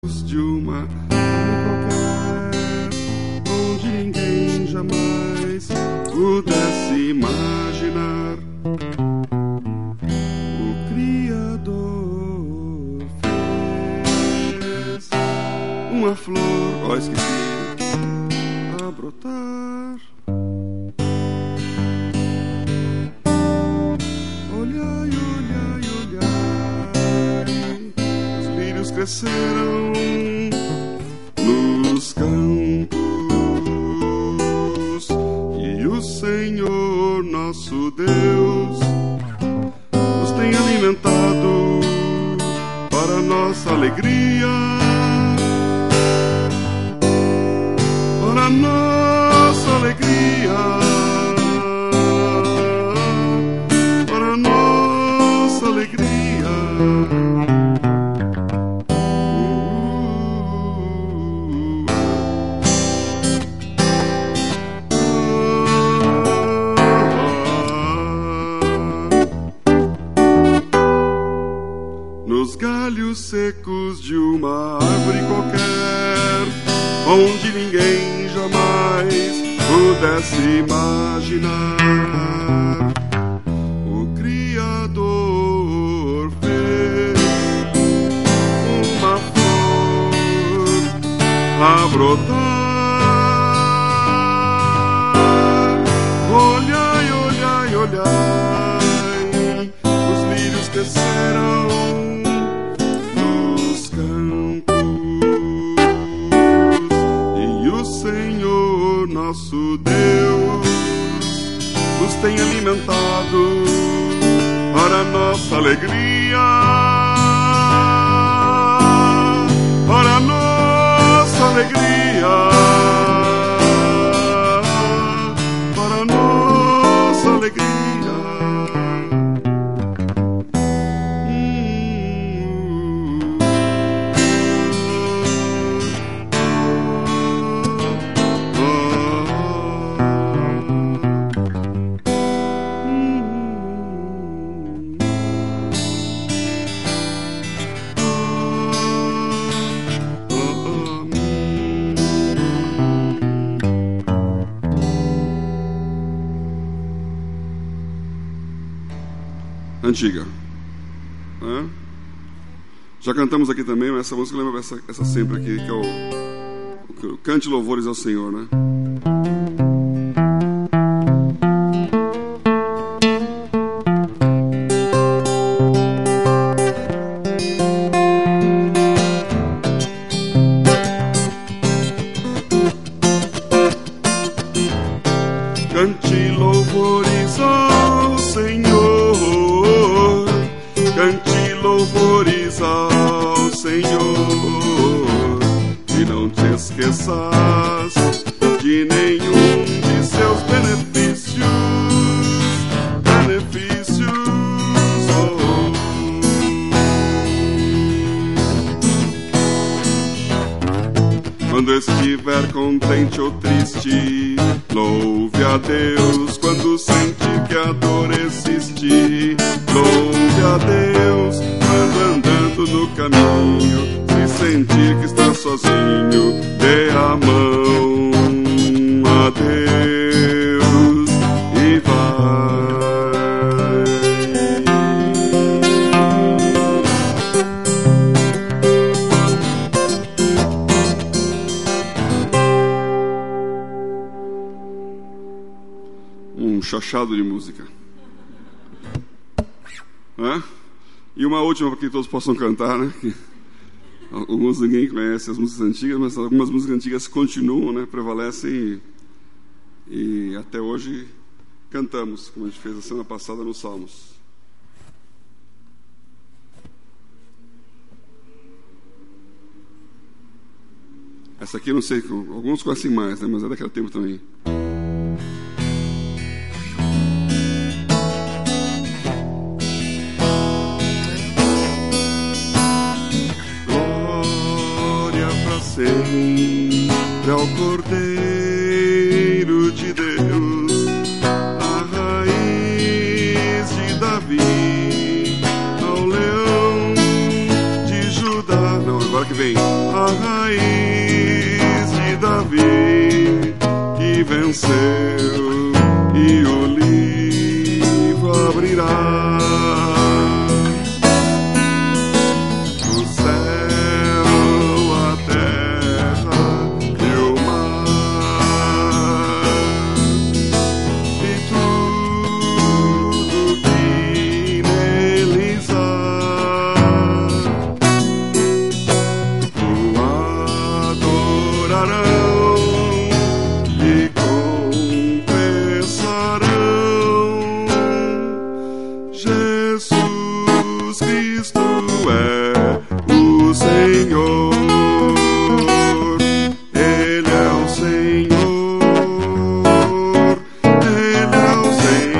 de uma qualquer, onde ninguém jamais pudesse imaginar. O Criador fez uma flor, esqueci, a brotar. Olhai, olhai, olhai, os lírios cresceram nos campos, e o Senhor nosso Deus nos tem alimentado para nossa alegria, para nossa alegria, para nossa alegria. Nos galhos secos de uma árvore qualquer, onde ninguém jamais pudesse imaginar, o Criador fez uma flor a brotar. Olhai, olhai, olhai, os lírios cresceram nos campos, e o Senhor nosso Deus nos tem alimentado para nossa alegria, para nossa alegria, para nossa alegria. Antiga. Já cantamos aqui também, mas essa música lembra essa sempre aqui, que é o Cante Louvores ao Senhor, né? Cante louvores ao Senhor, cante louvores ao Senhor, e não te esqueças de nenhum de seus benefícios, Quando estiver contente ou triste, louve a Deus. Quando sentir que a dor existe, louve a Deus. Quando andando no caminho, se sentir que está sozinho, dê a mão a Deus e vai. Um chachado de música. E uma última para que todos possam cantar, né? Alguns ninguém conhece as músicas antigas, mas algumas músicas antigas continuam, né? Prevalecem e até hoje cantamos, como a gente fez a semana passada nos Salmos. Essa aqui eu não sei, alguns conhecem mais, né? Mas é daquele tempo também. Sempre ao Cordeiro de Deus, a raiz de Davi, ao leão de Judá. Não, agora que vem. a raiz de Davi, que venceu e o livro abrirá. O céu, a terra e o mar, e tudo que neles há, o adorarão e confessarão: Jesus Cristo é o Senhor. Ele é o Senhor. Ele é o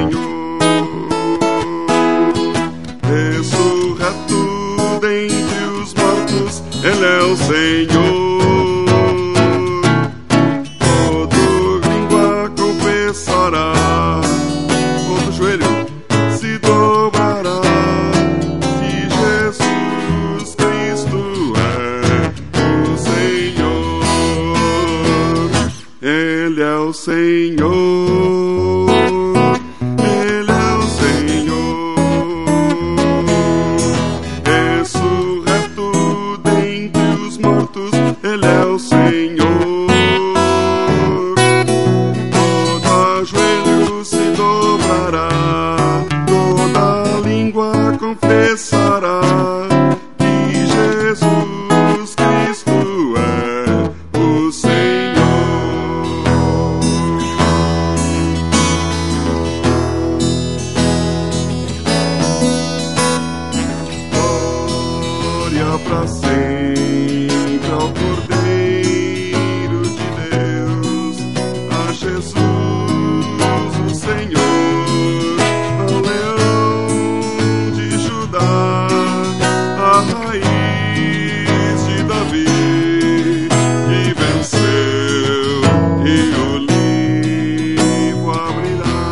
Senhor. Ressurreto dentre os mortos, Ele é o Senhor. Toda língua confessará, todo joelho se dobrará, que Jesus Cristo é o Senhor. Ele é o Senhor. Ele é o Senhor. Ressurreto dentre os mortos, Ele é o Senhor. Todo joelho se dobrará, toda língua confessará que Jesus Cristo é o Senhor. Glória pra sempre ao Cordeiro de Deus, a Jesus o Senhor, ao Leão de Judá, a raiz de Davi, que venceu e o livro abrirá.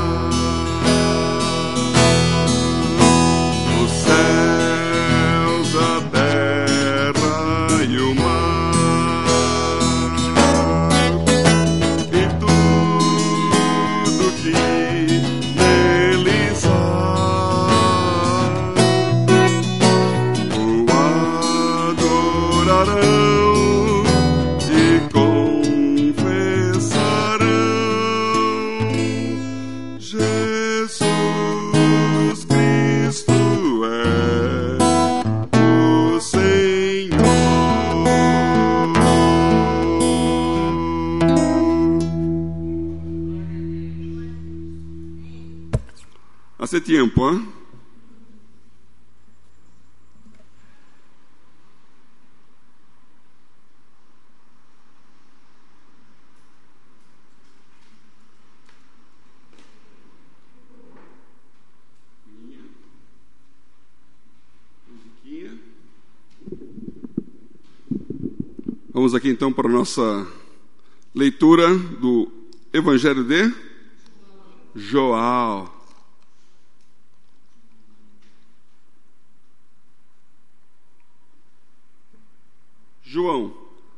Os céus, a terra e o mar, e tudo que neles há, o adorarão e confessarão: Jesus Cristo é o Senhor. Hace tiempo, ¿eh? Vamos aqui então para a nossa leitura do Evangelho de João. João.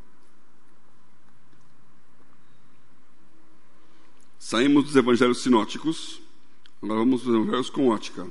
Saímos dos evangelhos sinóticos, agora vamos para os evangelhos com ótica.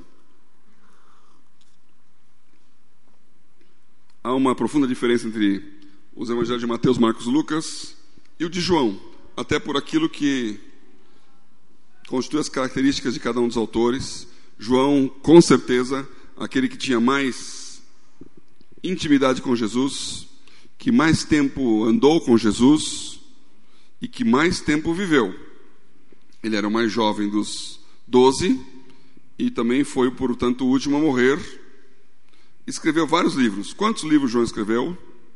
Há uma profunda diferença entre os evangelhos de Mateus, Marcos e Lucas e o de João, até por aquilo que constitui as características de cada um dos autores. João, com certeza, aquele que tinha mais intimidade com Jesus, que mais tempo andou com Jesus e que mais tempo viveu. Ele era o mais jovem dos 12 e também foi, portanto, o último a morrer. Escreveu vários livros. Quantos livros João escreveu?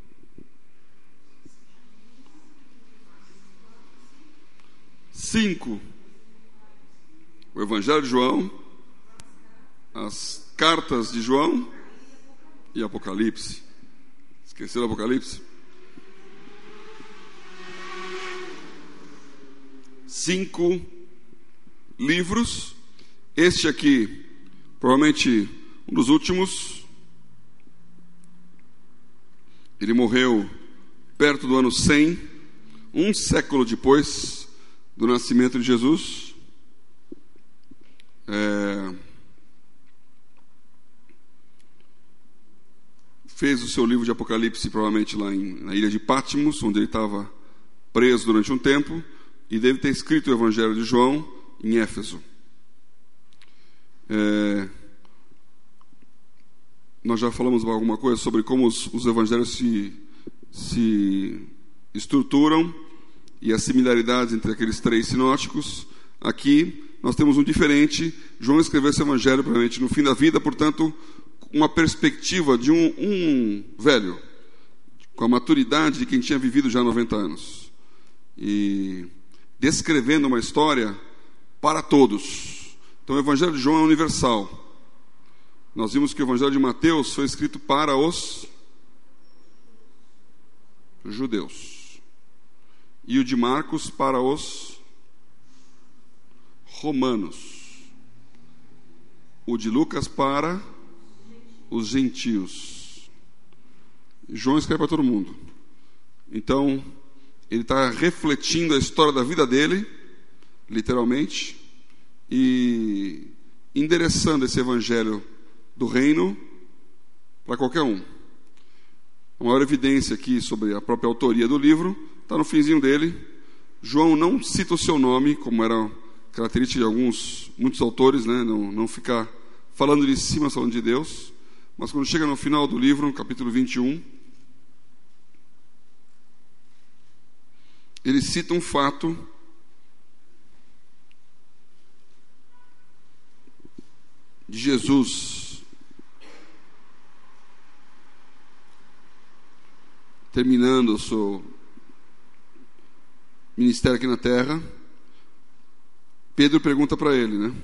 5. O Evangelho de João, as cartas de João e Apocalipse. Esqueceram o Apocalipse? 5 livros. Este aqui, provavelmente um dos últimos. Ele morreu perto do ano 100, um século depois do nascimento de Jesus. Fez o seu livro de Apocalipse provavelmente lá na ilha de Patmos, onde ele estava preso durante um tempo, e deve ter escrito o Evangelho de João em Éfeso. Nós já falamos alguma coisa sobre como os evangelhos se estruturam e as similaridades entre aqueles três sinóticos. Aqui nós temos um diferente. João escreveu esse evangelho provavelmente no fim da vida, portanto, uma perspectiva de um velho, com a maturidade de quem tinha vivido já 90 anos, e descrevendo uma história para todos. Então o Evangelho de João é universal. Nós vimos que o Evangelho de Mateus foi escrito para os judeus, e o de Marcos para os romanos, o de Lucas para os gentios. João escreve para todo mundo. Então ele está refletindo a história da vida dele, literalmente, e endereçando esse evangelho do reino para qualquer um. A maior evidência aqui sobre a própria autoria do livro está no finzinho dele. João não cita o seu nome, como era característica de muitos autores, né? Não ficar falando de cima, falando de Deus. Mas quando chega no final do livro, no capítulo 21, ele cita um fato de Jesus terminando o seu ministério aqui na terra. Pedro pergunta para ele, né?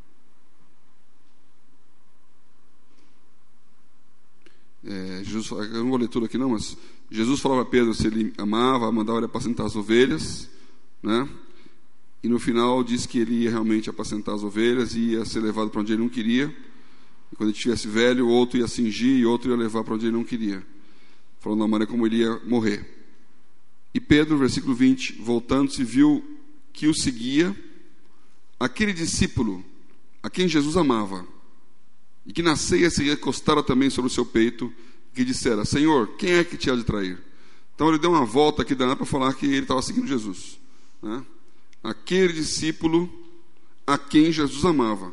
Jesus, eu não vou ler tudo aqui não, mas Jesus falava a Pedro se ele amava, mandava ele apacentar as ovelhas, né? E no final diz que ele ia realmente apacentar as ovelhas e ia ser levado para onde ele não queria. E quando ele estivesse velho, outro ia cingir e outro ia levar para onde ele não queria, falando da maneira como ele ia morrer. E Pedro, versículo 20, voltando-se, viu que o seguia aquele discípulo a quem Jesus amava, e que na ceia se recostara também sobre o seu peito, que dissera: Senhor, quem é que te há de trair? Então ele deu uma volta aqui danada para falar que ele estava seguindo Jesus, né? Aquele discípulo a quem Jesus amava,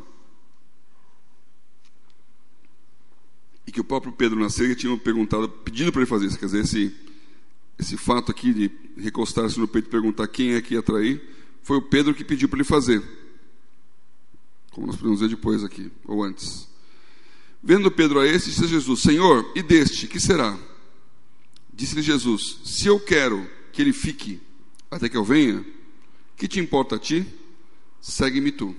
e que o próprio Pedro na ceia tinha pedido para ele fazer isso. Quer dizer, esse fato aqui de recostar-se no peito e perguntar quem é que ia trair, foi o Pedro que pediu para ele fazer, como nós podemos ver depois aqui, ou antes. Vendo Pedro a esse, disse a Jesus: Senhor, e deste, que será? Disse-lhe Jesus: se eu quero que ele fique até que eu venha, que te importa a ti? Segue-me tu.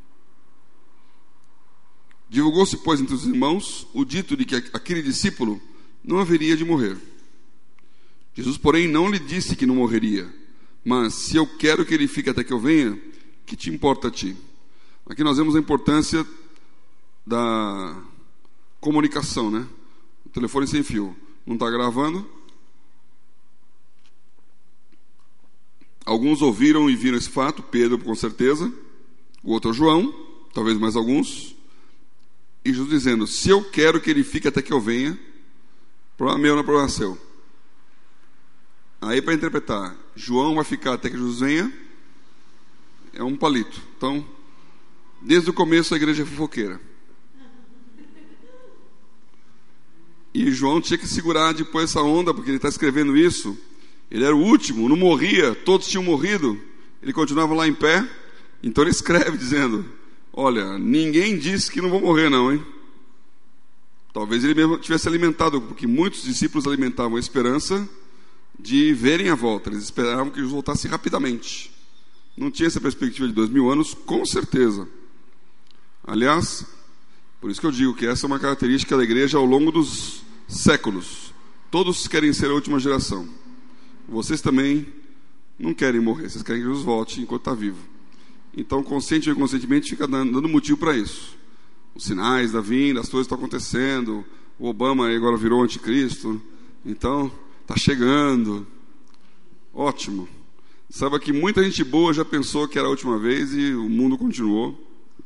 Divulgou-se, pois, entre os irmãos o dito de que aquele discípulo não haveria de morrer. Jesus, porém, não lhe disse que não morreria, mas se eu quero que ele fique até que eu venha, que te importa a ti? Aqui nós vemos a importância da comunicação, né? O telefone sem fio não está gravando. Alguns ouviram e viram esse fato, Pedro com certeza, o outro é João, talvez mais alguns, e Jesus dizendo: se eu quero que ele fique até que eu venha, problema meu, não é problema seu. Aí, para interpretar, João vai ficar até que Jesus venha, é um palito. Então, desde o começo a igreja é fofoqueira. E João tinha que segurar depois essa onda, porque ele está escrevendo isso. Ele era o último, não morria, todos tinham morrido, ele continuava lá em pé. Então ele escreve dizendo: olha, ninguém disse que não vou morrer não, hein? Talvez ele mesmo tivesse alimentado, porque muitos discípulos alimentavam a esperança de verem a volta. Eles esperavam que Jesus voltasse rapidamente. Não tinha essa perspectiva de 2000 anos, com certeza. Aliás, por isso que eu digo que essa é uma característica da igreja ao longo dos séculos. Todos querem ser a última geração. Vocês também não querem morrer, vocês querem que Jesus volte enquanto está vivo. Então, consciente ou inconscientemente, fica dando motivo para isso. Os sinais da vinda, as coisas estão acontecendo, o Obama agora virou anticristo. Então, Está chegando. Ótimo. Sabe que muita gente boa já pensou que era a última vez e o mundo continuou.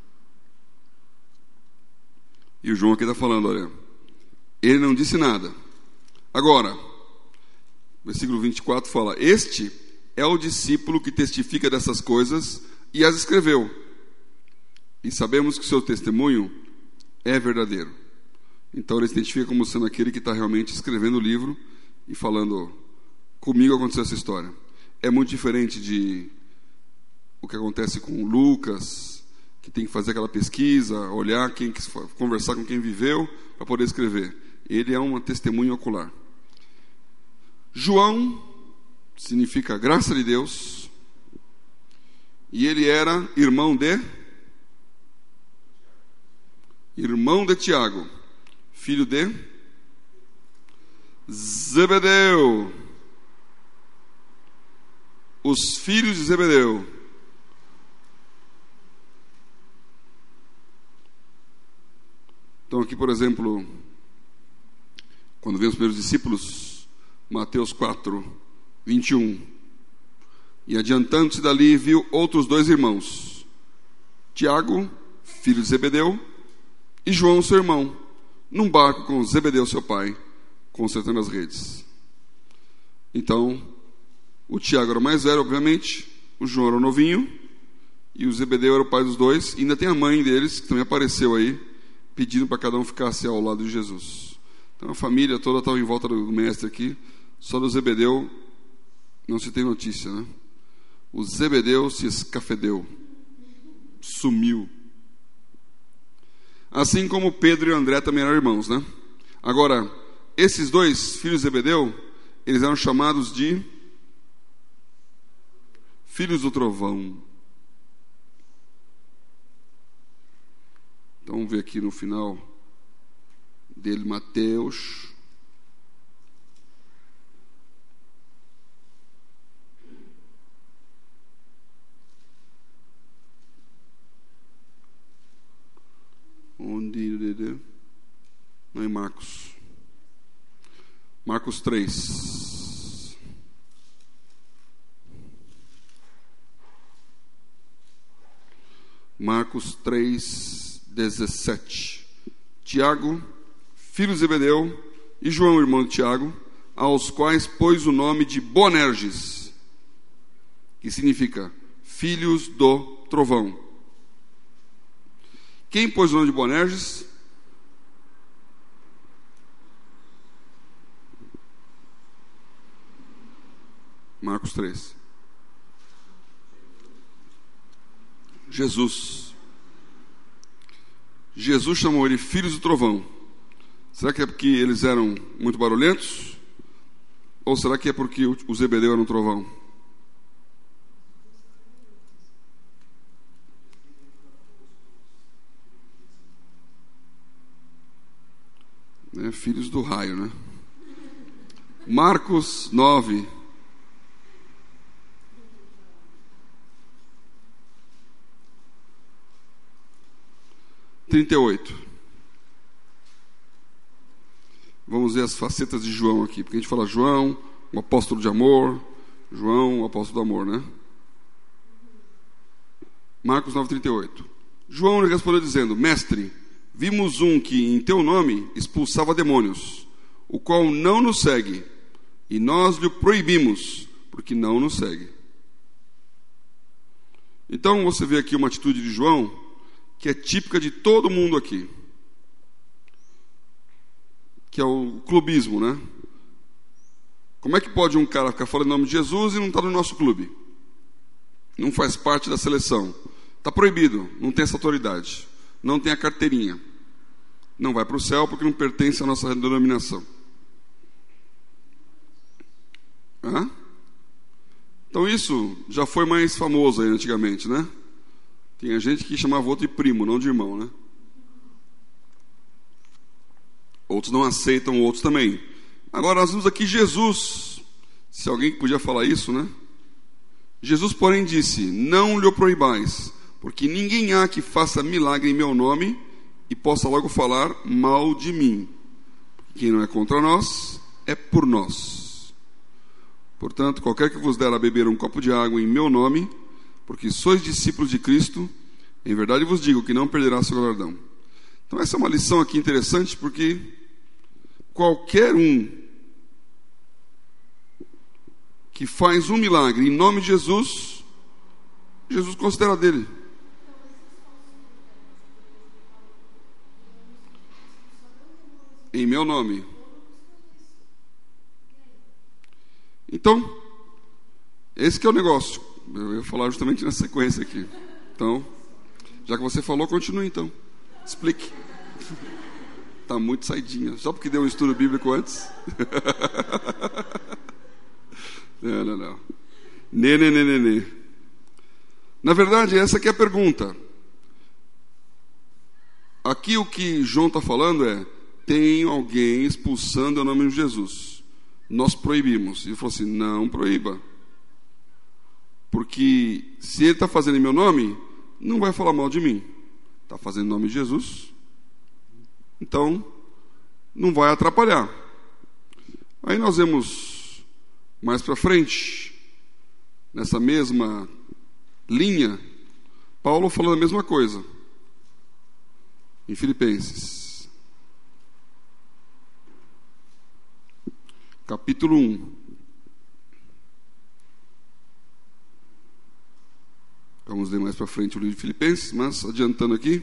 E o João aqui está falando, olha, ele não disse nada. Agora, versículo 24 fala, este é o discípulo que testifica dessas coisas e as escreveu. E sabemos que o seu testemunho é verdadeiro. Então ele se identifica como sendo aquele que está realmente escrevendo o livro e falando, comigo aconteceu essa história. É muito diferente de o que acontece com Lucas, que tem que fazer aquela pesquisa, olhar, conversar com quem viveu para poder escrever. Ele é uma testemunha ocular. João significa graça de Deus, e ele era irmão de Tiago, filho de Zebedeu. Os filhos de Zebedeu. Então aqui, por exemplo, quando vem os primeiros discípulos, Mateus 4, 21. E adiantando-se dali, viu outros 2 irmãos, Tiago, filho de Zebedeu, e João, seu irmão, num barco com Zebedeu, seu pai, consertando as redes. Então, o Tiago era o mais velho, obviamente, o João era o novinho, e o Zebedeu era o pai dos 2, e ainda tem a mãe deles, que também apareceu aí, pedindo para cada um ficasse ao lado de Jesus. Então a família toda estava em volta do mestre aqui, só do Zebedeu não se tem notícia, né? O Zebedeu se escafedeu, sumiu. Assim como Pedro e André também eram irmãos, né? Agora, esses 2 filhos de Zebedeu, eles eram chamados de filhos do trovão. Então vamos ver aqui no final dele, Mateus. Onde? Não é Marcos. Marcos 3. Marcos 3, 17. Tiago, filho de Zebedeu, e João, irmão de Tiago, aos quais pôs o nome de Boanerges, que significa filhos do trovão. Quem pôs o nome de Boanerges? Marcos 3. Jesus chamou ele filhos do trovão. Será que é porque eles eram muito barulhentos? Ou será que é porque o Zebedeu era um trovão? Filhos do raio, né? Marcos 9. Vamos ver as facetas de João aqui, porque a gente fala João, o apóstolo de amor, João, o apóstolo do amor, né? Marcos 9:38. João lhe respondeu dizendo: Mestre, vimos um que em teu nome expulsava demônios, o qual não nos segue, e nós lhe proibimos, porque não nos segue. Então você vê aqui uma atitude de João que é típica de todo mundo aqui, que é o clubismo, né? Como é que pode um cara ficar falando em nome de Jesus e não está no nosso clube? Não faz parte da seleção. Está proibido, não tem essa autoridade, não tem a carteirinha, não vai para o céu porque não pertence à nossa denominação. Então isso já foi mais famoso aí antigamente, né? Tinha gente que chamava outro de primo, não de irmão, né? Outros não aceitam outros também. Agora nós vemos aqui Jesus, se alguém podia falar isso, né? Jesus, porém, disse: não lhe o proibais, porque ninguém há que faça milagre em meu nome e possa logo falar mal de mim. Quem não é contra nós, é por nós. Portanto, qualquer que vos der a beber um copo de água em meu nome, porque sois discípulos de Cristo, em verdade vos digo que não perderá seu galardão. Então essa é uma lição aqui interessante, porque qualquer um que faz um milagre em nome de Jesus, Jesus considera dele. Em meu nome. Então, esse que é o negócio. Eu ia falar justamente na sequência aqui. Então, já que você falou, continue então. Explique. Está muito saidinha. Só porque deu um estudo bíblico antes? Não. Né. Na verdade, essa aqui é a pergunta. Aqui o que João está falando é: tem alguém expulsando o nome de Jesus. Nós proibimos. E ele falou assim: não proíba. Porque se ele está fazendo em meu nome, não vai falar mal de mim. Está fazendo em nome de Jesus, então não vai atrapalhar. Aí nós vemos mais para frente, nessa mesma linha, Paulo falando a mesma coisa em Filipenses capítulo 1. Vamos ler mais para frente o livro de Filipenses, mas adiantando aqui,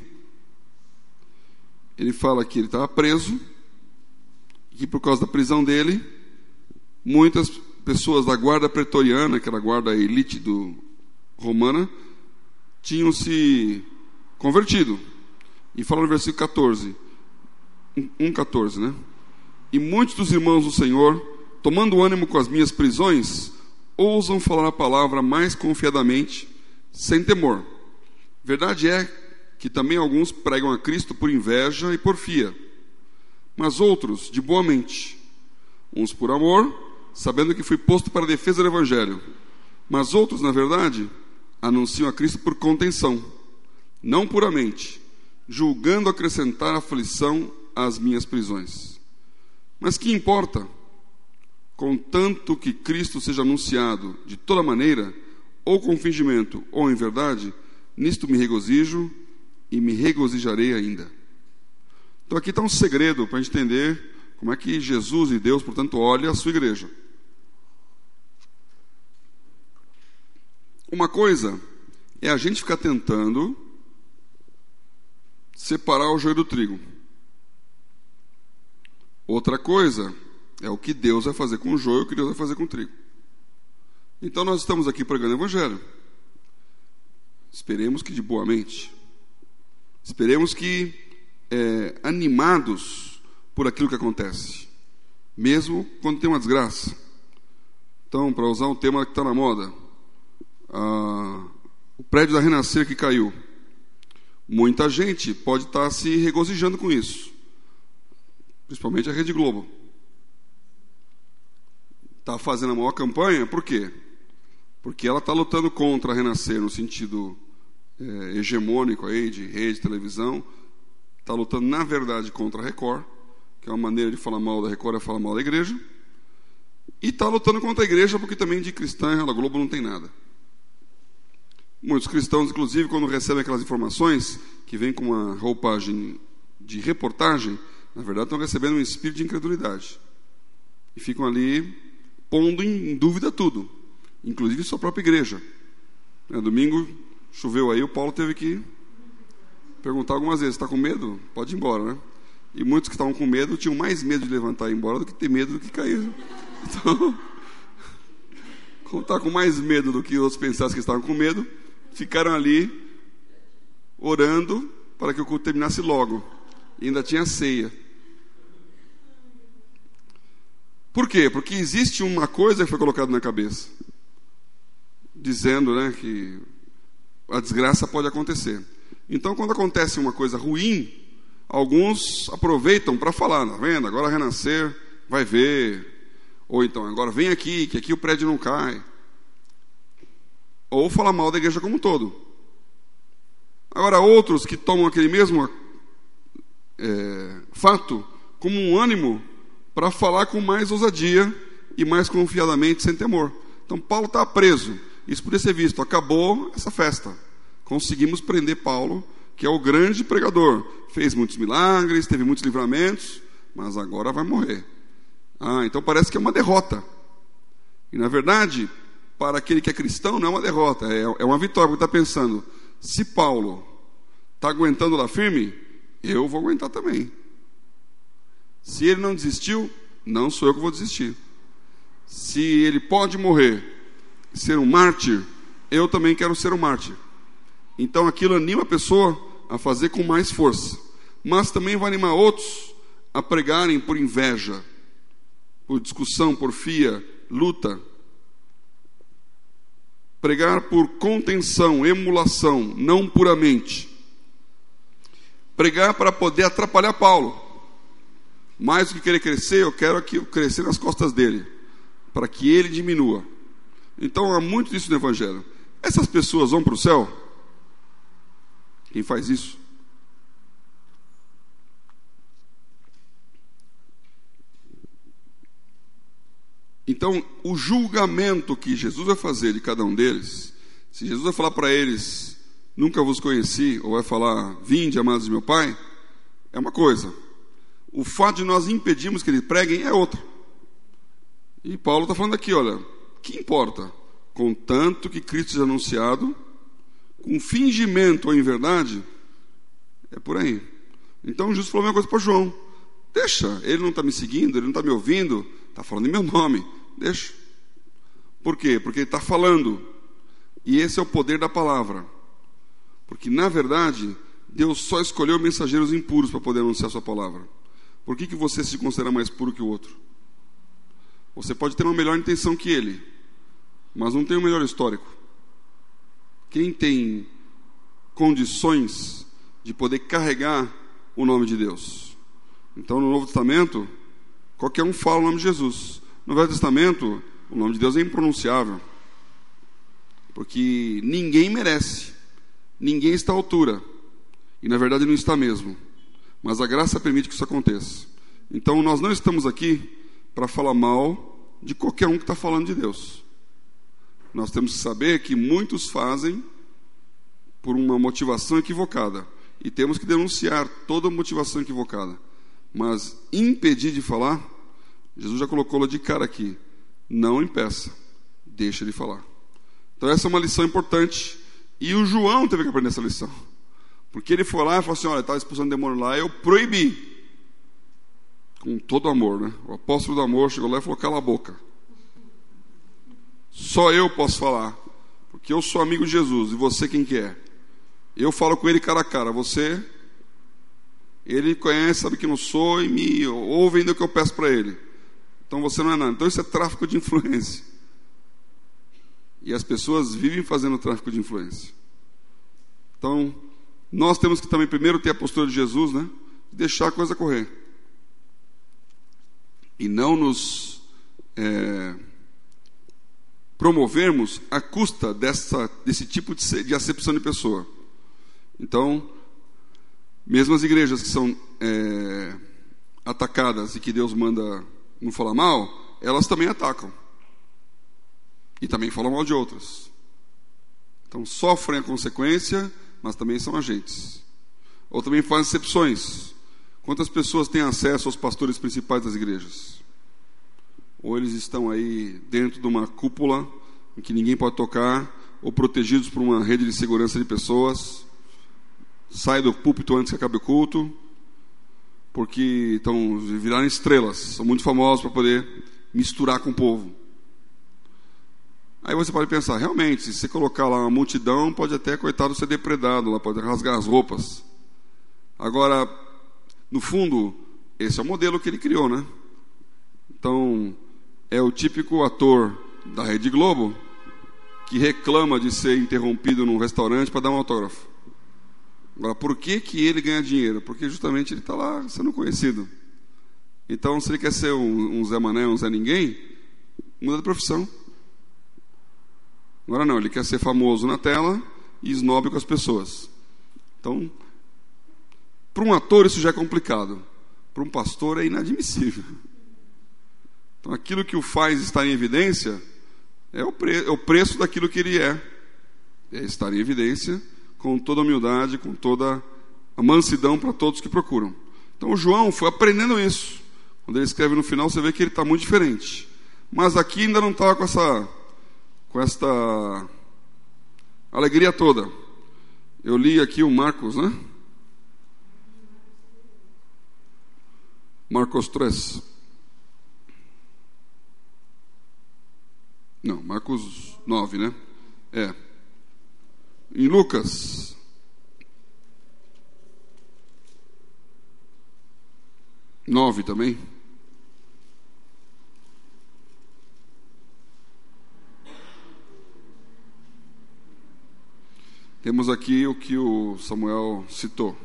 ele fala que ele estava preso, e que por causa da prisão dele, muitas pessoas da guarda pretoriana, que era a guarda elite romana, tinham se convertido. E fala no versículo 14, 1:14, né? E muitos dos irmãos do Senhor, tomando ânimo com as minhas prisões, ousam falar a palavra mais confiadamente, sem temor. Verdade é que também alguns pregam a Cristo por inveja e porfia, mas outros de boa mente, uns por amor, sabendo que fui posto para a defesa do Evangelho, mas outros, na verdade, anunciam a Cristo por contenção, não puramente, julgando acrescentar aflição às minhas prisões. Mas que importa? Contanto que Cristo seja anunciado de toda maneira, ou com fingimento, ou em verdade, nisto me regozijo e me regozijarei ainda. Então aqui está um segredo para a gente entender como é que Jesus e Deus, portanto, olha a sua igreja. Uma coisa é a gente ficar tentando separar o joio do trigo. Outra coisa é o que Deus vai fazer com o joio, o que Deus vai fazer com o trigo. Então nós estamos aqui pregando o Evangelho. Esperemos que de boa mente. Esperemos que animados por aquilo que acontece, mesmo quando tem uma desgraça. Então, para usar um tema que está na moda, o prédio da Renascer que caiu. Muita gente pode estar se regozijando com isso, principalmente a Rede Globo. Está fazendo a maior campanha, por quê? Porque ela está lutando contra a Renascer no sentido hegemônico aí, de rede, televisão. Está lutando, na verdade, contra a Record, que é uma maneira de falar mal da Record é falar mal da igreja. E está lutando contra a igreja, porque também de cristã a Globo não tem nada. Muitos cristãos, inclusive, quando recebem aquelas informações que vêm com uma roupagem de reportagem, na verdade estão recebendo um espírito de incredulidade. E ficam ali pondo em dúvida tudo, inclusive sua própria igreja. Domingo choveu aí, o Paulo teve que perguntar algumas vezes: está com medo? Pode ir embora, né? E muitos que estavam com medo tinham mais medo de levantar e ir embora do que ter medo do que cair. Então, como está com mais medo do que outros pensassem que estavam com medo, ficaram ali orando para que o culto terminasse logo. E ainda tinha ceia. Por quê? Porque existe uma coisa que foi colocada na cabeça, dizendo, né, que a desgraça pode acontecer. Então, quando acontece uma coisa ruim, alguns aproveitam para falar: tá vendo? Agora Renascer vai ver. Ou então, agora vem aqui, que aqui o prédio não cai. Ou falar mal da igreja como um todo. Agora, outros que tomam aquele mesmo fato como um ânimo para falar com mais ousadia e mais confiadamente, sem temor. Então Paulo está preso. Isso podia ser visto. Acabou essa festa. Conseguimos prender Paulo, que é o grande pregador. Fez muitos milagres, teve muitos livramentos, mas agora vai morrer. Então parece que é uma derrota. E na verdade, para aquele que é cristão, não é uma derrota, é uma vitória. Porque está pensando, se Paulo está aguentando lá firme, eu vou aguentar também. Se ele não desistiu, não sou eu que vou desistir. Se ele pode morrer, ser um mártir, eu também quero ser um mártir. Então aquilo anima a pessoa a fazer com mais força. Mas também vai animar outros a pregarem por inveja, por discussão, porfia, luta. Pregar por contenção, emulação, não puramente. Pregar para poder atrapalhar Paulo. Mais do que querer crescer, eu quero crescer nas costas dele, para que ele diminua. Então há muito disso no Evangelho. Essas pessoas vão para o céu? Quem faz isso? Então, o julgamento que Jesus vai fazer de cada um deles, se Jesus vai falar para eles, nunca vos conheci, ou vai falar, vinde, amados de meu Pai, é uma coisa. O fato de nós impedirmos que eles preguem é outra. E Paulo está falando aqui, olha, que importa? Contanto que Cristo seja anunciado, com fingimento ou em verdade, é por aí. Então Jesus falou a mesma coisa para João. Deixa, ele não está me seguindo, ele não está me ouvindo, está falando em meu nome, deixa. Por quê? Porque ele está falando. E esse é o poder da palavra. Porque na verdade, Deus só escolheu mensageiros impuros para poder anunciar a sua palavra. Por que você se considera mais puro que o outro? Você pode ter uma melhor intenção que ele, mas não tem um melhor histórico. Quem tem condições de poder carregar o nome de Deus? Então no Novo Testamento, qualquer um fala o nome de Jesus. No Velho Testamento, o nome de Deus é impronunciável, porque ninguém merece, ninguém está à altura, e na verdade não está mesmo, mas a graça permite que isso aconteça. Então nós não estamos aqui para falar mal de qualquer um que está falando de Deus. Nós temos que saber que muitos fazem por uma motivação equivocada, e temos que denunciar toda motivação equivocada. Mas impedir de falar, Jesus já colocou de cara aqui, não impeça, deixa ele falar. Então essa é uma lição importante, e o João teve que aprender essa lição, porque ele foi lá e falou assim, olha, estava expulsando demônio lá, eu proibi, com todo amor, né? O apóstolo do amor chegou lá e falou, cala a boca, só eu posso falar, porque eu sou amigo de Jesus, e você quem que é? Eu falo com ele cara a cara, você... Ele conhece, sabe que não sou e me ouve ainda o que eu peço para ele. Então você não é nada. Então isso é tráfico de influência. E as pessoas vivem fazendo tráfico de influência. Então, nós temos que também primeiro ter a postura de Jesus, né? Deixar a coisa correr. E não nos promovermos à custa desse tipo de acepção de pessoa. Então, mesmo as igrejas que são atacadas e que Deus manda não falar mal, elas também atacam. E também falam mal de outras. Então sofrem a consequência, mas também são agentes. Ou também fazem exceções. Quantas pessoas têm acesso aos pastores principais das igrejas? Ou eles estão aí dentro de uma cúpula em que ninguém pode tocar, ou protegidos por uma rede de segurança de pessoas, sai do púlpito antes que acabe o culto, porque viraram estrelas, são muito famosos para poder misturar com o povo. Aí você pode pensar, realmente, se você colocar lá uma multidão, pode até, coitado, ser depredado, lá pode rasgar as roupas. Agora, no fundo, esse é o modelo que ele criou, né? Então, é o típico ator da Rede Globo que reclama de ser interrompido num restaurante para dar um autógrafo. Agora, por que ele ganha dinheiro? Porque justamente ele está lá sendo conhecido. Então, se ele quer ser um Zé Mané, um Zé Ninguém, muda de profissão. Agora não, ele quer ser famoso na tela e esnobe com as pessoas. Então, para um ator isso já é complicado. Para um pastor é inadmissível. Então, aquilo que o faz estar em evidência é o preço daquilo que ele é. É estar em evidência com toda a humildade, com toda a mansidão para todos que procuram. Então, o João foi aprendendo isso. Quando ele escreve no final, você vê que ele está muito diferente. Mas aqui ainda não estava com esta alegria toda. Eu li aqui o Marcos, né? Marcos 3. Não, Marcos 9, né? Em Lucas 9 também. Temos aqui o que o Samuel citou.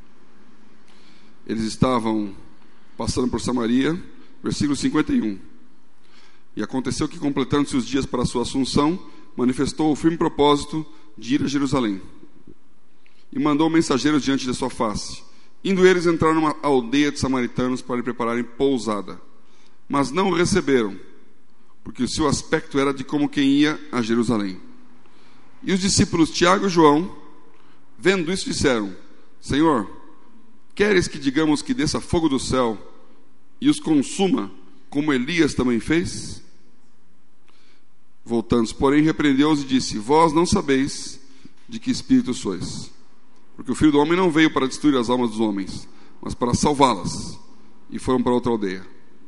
Eles estavam passando por Samaria, versículo 51. E aconteceu que, completando-se os dias para a sua assunção, manifestou o firme propósito de ir a Jerusalém. E mandou mensageiros diante de sua face. Indo eles, entraram numa aldeia de samaritanos para lhe prepararem pousada. Mas não o receberam, porque o seu aspecto era de como quem ia a Jerusalém. E os discípulos Tiago e João, vendo isso, disseram: Senhor, queres que digamos que desça fogo do céu e os consuma, como Elias também fez? Voltando-se, porém, repreendeu-os e disse: Vós não sabeis de que espírito sois, porque o Filho do Homem não veio para destruir as almas dos homens, mas para salvá-las. E foram para outra aldeia.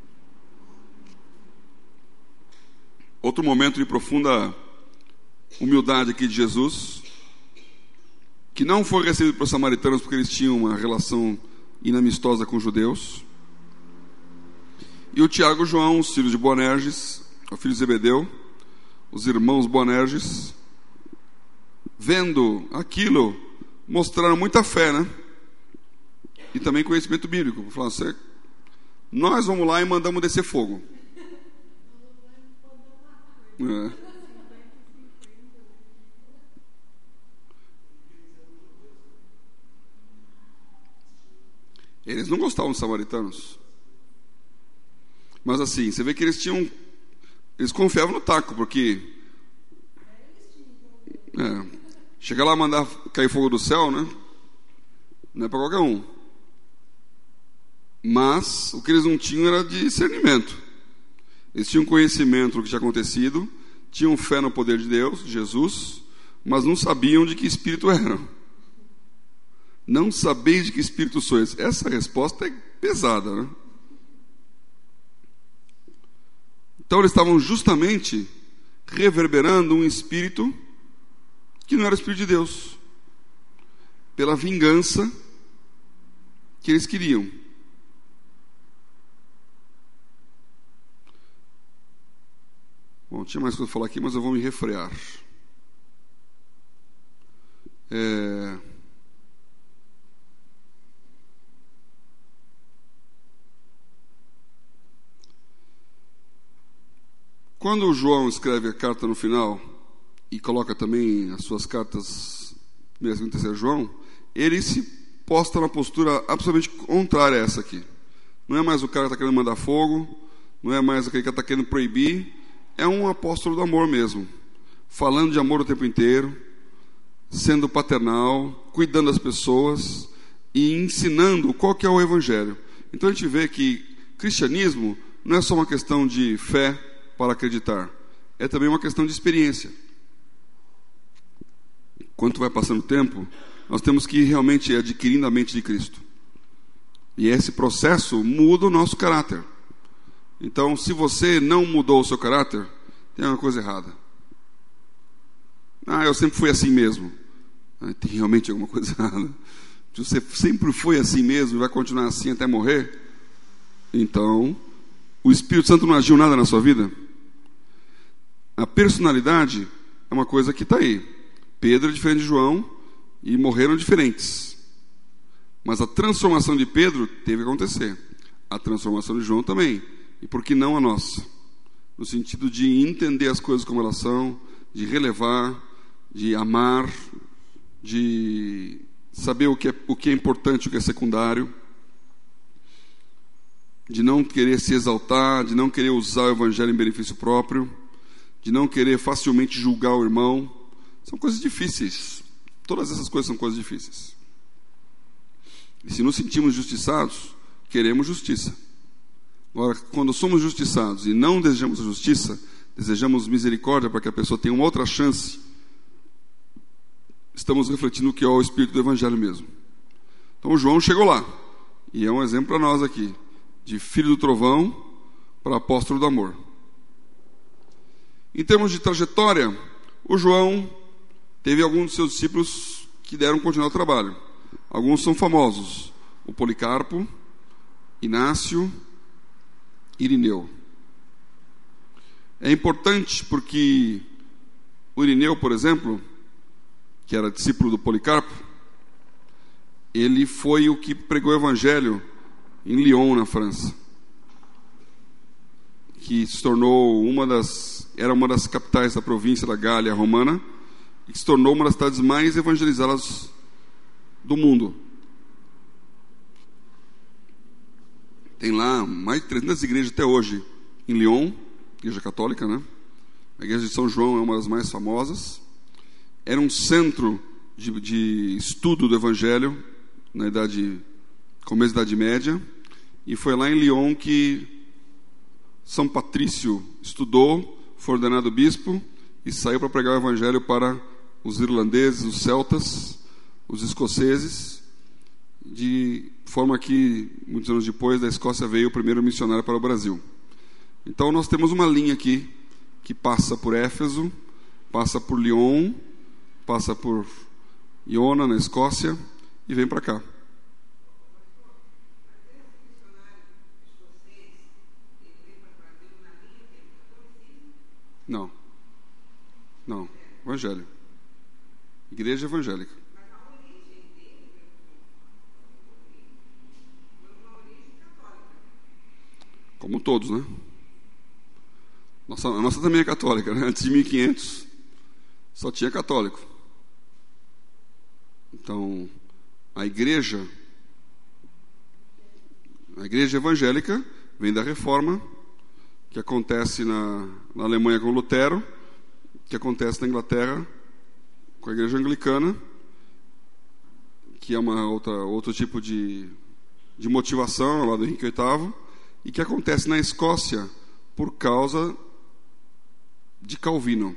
Outro momento de profunda humildade aqui de Jesus, que não foi recebido pelos samaritanos porque eles tinham uma relação inamistosa com os judeus. E o Tiago e João, os filhos de Boanerges, o filho de Zebedeu, os irmãos Boanerges, vendo aquilo, mostraram muita fé, né? E também conhecimento bíblico. Falaram: nós vamos lá e mandamos descer fogo. Eles não gostavam dos samaritanos. Mas assim, você vê que eles confiavam no taco, porque chegar lá e mandar cair fogo do céu, né? Não é para qualquer um. Mas o que eles não tinham era discernimento. Eles tinham conhecimento do que tinha acontecido, tinham fé no poder de Deus, Jesus, mas não sabiam de que espírito eram. Não sabeis de que espírito sois. Essa resposta é pesada, né? Então eles estavam justamente reverberando um espírito que não era o espírito de Deus, pela vingança que eles queriam. Bom, tinha mais coisa para falar aqui, mas eu vou me refrear. Quando o João escreve a carta no final, e coloca também as suas cartas, 1ª, 2ª e 3ª João, ele se posta na postura absolutamente contrária a essa aqui. Não é mais o cara que está querendo mandar fogo, não é mais aquele que está querendo proibir, é um apóstolo do amor mesmo, falando de amor o tempo inteiro, sendo paternal, cuidando das pessoas e ensinando qual que é o evangelho. Então a gente vê que cristianismo não é só uma questão de fé para acreditar, é também uma questão de experiência. Quanto vai passando o tempo, nós temos que ir realmente adquirindo a mente de Cristo. E esse processo muda o nosso caráter. Então, se você não mudou o seu caráter, tem uma coisa errada. Eu sempre fui assim mesmo. Tem realmente alguma coisa errada. Se você sempre foi assim mesmo e vai continuar assim até morrer, então o Espírito Santo não agiu nada na sua vida. A personalidade é uma coisa que está aí. Pedro é diferente de João e morreram diferentes. Mas a transformação de Pedro teve que acontecer. A transformação de João também. E por que não a nossa? No sentido de entender as coisas como elas são, de relevar, de amar, de saber o que é importante e o que é secundário. de não querer se exaltar, de não querer usar o evangelho em benefício próprio, de não querer facilmente julgar o irmão. São coisas difíceis. Todas essas coisas são coisas difíceis. E se nos sentimos justiçados, queremos justiça. Agora, quando somos justiçados e não desejamos a justiça, desejamos misericórdia para que a pessoa tenha uma outra chance, estamos refletindo o que é o espírito do evangelho mesmo. Então o João chegou lá, e é um exemplo para nós aqui, de filho do trovão para apóstolo do amor. Em termos de trajetória, o João teve alguns de seus discípulos que deram continuidade ao trabalho. Alguns são famosos: o Policarpo, Inácio, Irineu. É importante porque o Irineu, por exemplo, que era discípulo do Policarpo, ele foi o que pregou o evangelho em Lyon, na França, que se tornou era uma das capitais da província da Gália romana, e que se tornou uma das cidades mais evangelizadas do mundo. Tem lá mais de 300 igrejas até hoje em Lyon, igreja católica, né? A igreja de São João é uma das mais famosas. Era um centro de estudo do evangelho na começo da Idade Média, e foi lá em Lyon que São Patrício estudou, foi ordenado bispo e saiu para pregar o evangelho para os irlandeses, os celtas, os escoceses, de forma que, muitos anos depois, da Escócia veio o primeiro missionário para o Brasil. Então nós temos uma linha aqui que passa por Éfeso, passa por Lyon, passa por Iona, na Escócia, e vem para cá. Não. Evangelho. Igreja evangélica. Como todos, né? A nossa também é católica, né? Antes de 1500 só tinha católico. Então, a igreja evangélica vem da Reforma, que acontece na Alemanha com Lutero, que acontece na Inglaterra com a igreja anglicana, que é outro tipo de motivação lá do Henrique VIII, e que acontece na Escócia por causa de Calvino,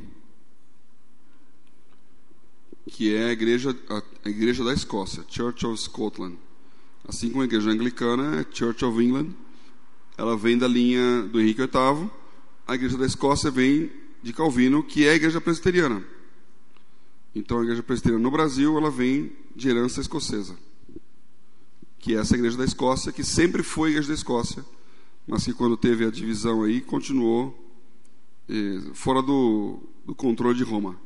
que é a igreja da Escócia, Church of Scotland. Assim como a igreja anglicana é Church of England, ela vem da linha do Henrique VIII. A igreja da Escócia vem de Calvino, que é a igreja presbiteriana. Então a igreja presbiteriana no Brasil, ela vem de herança escocesa, que é essa igreja da Escócia, que sempre foi a igreja da Escócia, mas que quando teve a divisão aí, continuou fora do controle de Roma.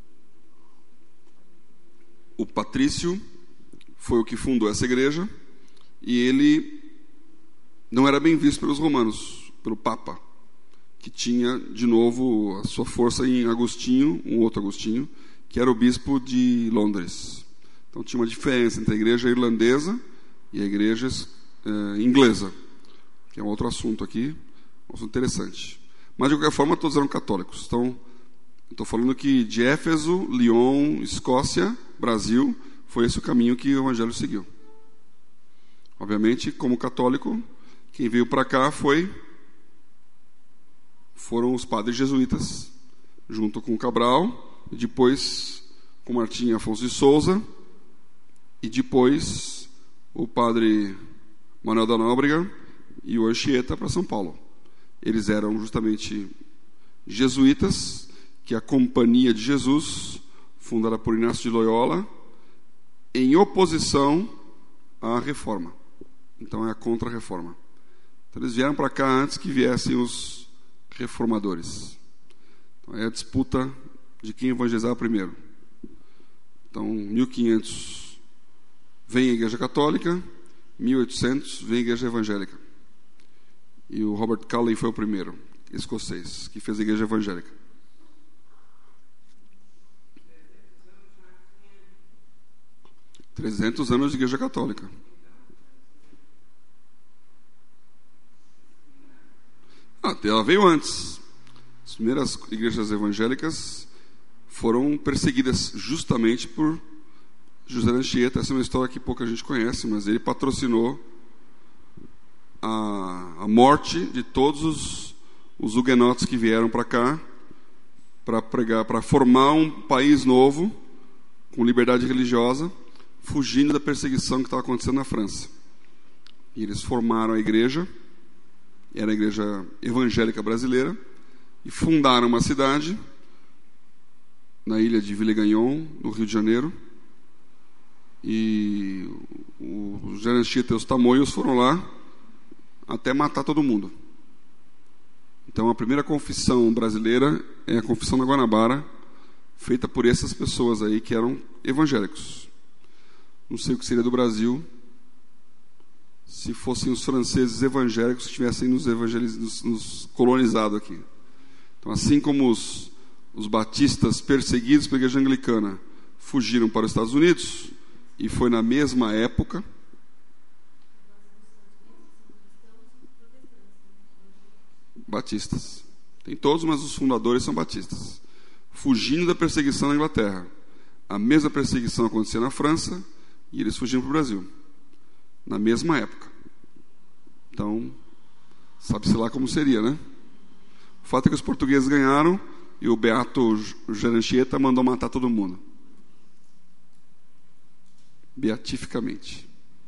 O Patrício foi o que fundou essa igreja, e ele não era bem visto pelos romanos, pelo Papa, que tinha de novo a sua força em Agostinho, um outro Agostinho, que era o bispo de Londres. Então tinha uma diferença entre a igreja irlandesa e a igreja inglesa, que é um outro assunto aqui, um assunto interessante. Mas de qualquer forma todos eram católicos. Então estou falando que de Éfeso, Lyon, Escócia, Brasil, foi esse o caminho que o evangelho seguiu. Obviamente, como católico, quem veio para cá foram os padres jesuítas, junto com Cabral, e depois com Martim Afonso de Souza, e depois o padre Manuel da Nóbrega e o Anchieta para São Paulo. Eles eram justamente jesuítas, que é a Companhia de Jesus, fundada por Inácio de Loyola, em oposição à Reforma. Então é a contra-reforma. Então eles vieram para cá antes que viessem os reformadores. Então é a disputa de quem evangelizava primeiro. Então, 1500 vem a Igreja Católica, 1800 vem a Igreja Evangélica. E o Robert Cowley foi o primeiro, escocês, que fez a Igreja Evangélica. ...300 anos de Igreja Católica. ela veio antes. As primeiras igrejas evangélicas foram perseguidas justamente por José de Anchieta. Essa é uma história que pouca gente conhece, mas ele patrocinou a morte de todos os huguenotes que vieram para cá para pregar, para formar um país novo com liberdade religiosa, fugindo da perseguição que estava acontecendo na França. E eles formaram a igreja, era a igreja evangélica brasileira, e fundaram uma cidade na ilha de Villers-Gagnon, no Rio de Janeiro. E os José de Anchieta e os tamoios foram lá até matar todo mundo. Então a primeira confissão brasileira é a confissão da Guanabara, feita por essas pessoas aí que eram evangélicos. Não sei o que seria do Brasil se fossem os franceses evangélicos que tivessem nos colonizado aqui. Então, assim como os batistas perseguidos pela igreja anglicana fugiram para os Estados Unidos, e foi na mesma época. Batistas. Tem todos, mas os fundadores são batistas. Fugindo da perseguição na Inglaterra. A mesma perseguição acontecia na França e eles fugiram para o Brasil. Na mesma época. Então, sabe-se lá como seria, né? O fato é que os portugueses ganharam e o beato José de Anchieta mandou matar todo mundo. Beatificamente.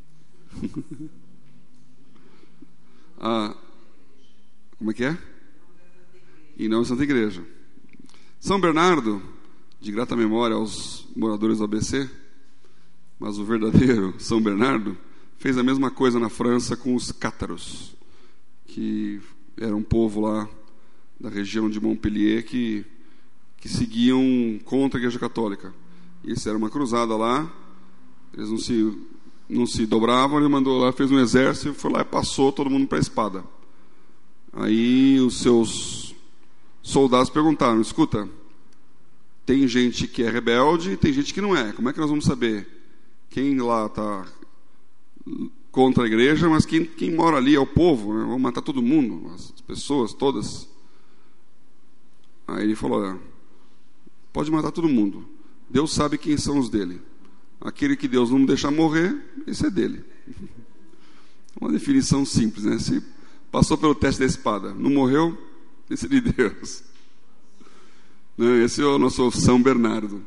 Como é que é? E não Santa Igreja. São Bernardo, de grata memória aos moradores do ABC, mas o verdadeiro São Bernardo fez a mesma coisa na França com os cátaros, que era um povo lá da região de Montpellier que seguiam contra a Igreja Católica. Isso era uma cruzada lá, eles não se dobravam, ele mandou lá, fez um exército, foi lá e passou todo mundo para a espada. Aí os seus soldados perguntaram: escuta, tem gente que é rebelde e tem gente que não é, como é que nós vamos saber quem lá está contra a igreja, mas quem mora ali é o povo, né? Vamos matar todo mundo, as pessoas todas. Aí ele falou: olha, pode matar todo mundo, Deus sabe quem são os dele. Aquele que Deus não deixar morrer, esse é dele. Uma definição simples, né? Se passou pelo teste da espada, não morreu, esse é de Deus. Esse é o nosso São Bernardo.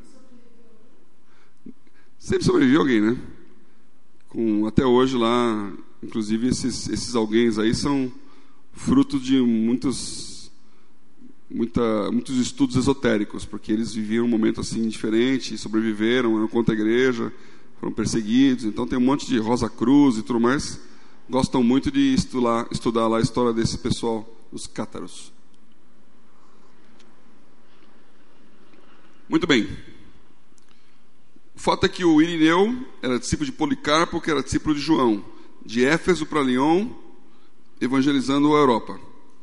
Sempre sobreviveu alguém, né? Até hoje lá, inclusive esses alguém aí são fruto de muitos estudos esotéricos, porque eles viviam um momento assim diferente, sobreviveram, eram contra a igreja, foram perseguidos. Então tem um monte de Rosa Cruz e tudo mais, gostam muito de estudar lá a história desse pessoal, os cátaros. Muito bem. O fato é que o Irineu era discípulo de Policarpo, que era discípulo de João, de Éfeso para Lyon, evangelizando a Europa.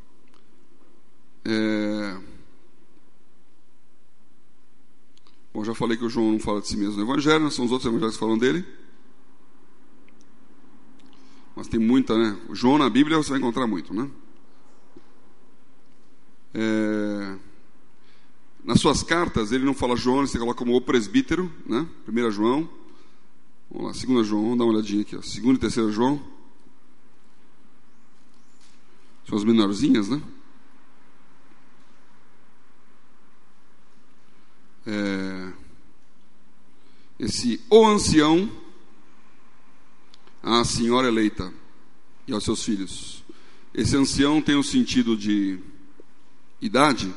Bom, já falei que o João não fala de si mesmo no Evangelho, são os outros evangelhos que falam dele. Mas tem muita, né? O João na Bíblia você vai encontrar muito, né? Nas suas cartas, ele não fala João, ele se coloca como o presbítero, né? 1 João. Vamos lá, 2 João, vamos dar uma olhadinha aqui, ó. 2 e 3 João. São as menorzinhas, né? O ancião, a senhora eleita e aos seus filhos. Esse ancião tem o sentido de idade,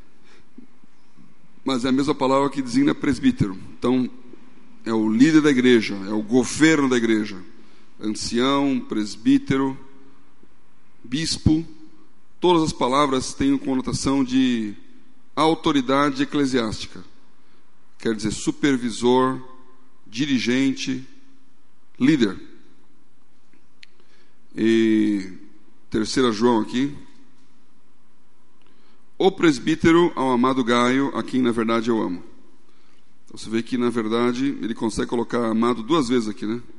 mas é a mesma palavra que designa presbítero. Então, é o líder da igreja, é o governo da igreja. Ancião, presbítero, bispo, todas as palavras têm conotação de autoridade eclesiástica. Quer dizer, supervisor, dirigente, líder. E 3 João aqui. O presbítero ao amado Gaio, a quem na verdade eu amo. Então, você vê que na verdade ele consegue colocar amado 2 vezes aqui, né?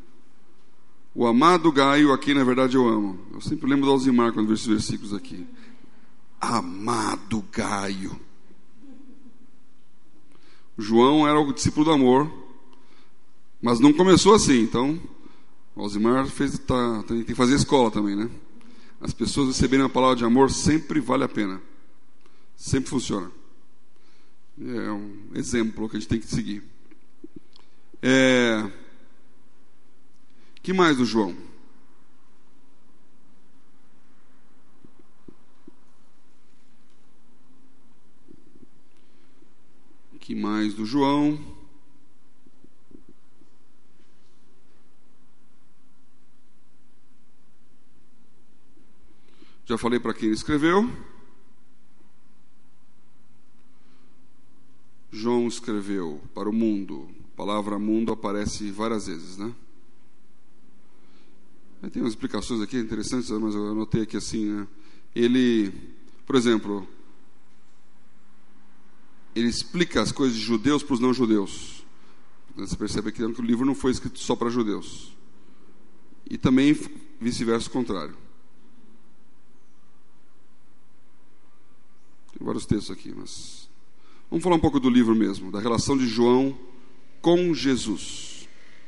O amado Gaio, a quem na verdade eu amo. Eu sempre lembro do Alzimar quando vejo esses versículos aqui. amado Gaio. João era o discípulo do amor, mas não começou assim. Então, o Alzimar tem que fazer escola também, né? As pessoas receberem a palavra de amor sempre vale a pena. Sempre funciona. É um exemplo que a gente tem que seguir. Que mais do João? Que mais do João? Já falei para quem ele escreveu. João escreveu para o mundo. A palavra mundo aparece várias vezes, né? Tem umas explicações aqui interessantes, mas eu anotei aqui assim, né? Ele, por exemplo, ele explica as coisas de judeus para os não judeus. Você percebe aqui que o livro não foi escrito só para judeus. E também vice-versa, o contrário. Tem vários textos aqui, mas vamos falar um pouco do livro mesmo, da relação de João com Jesus.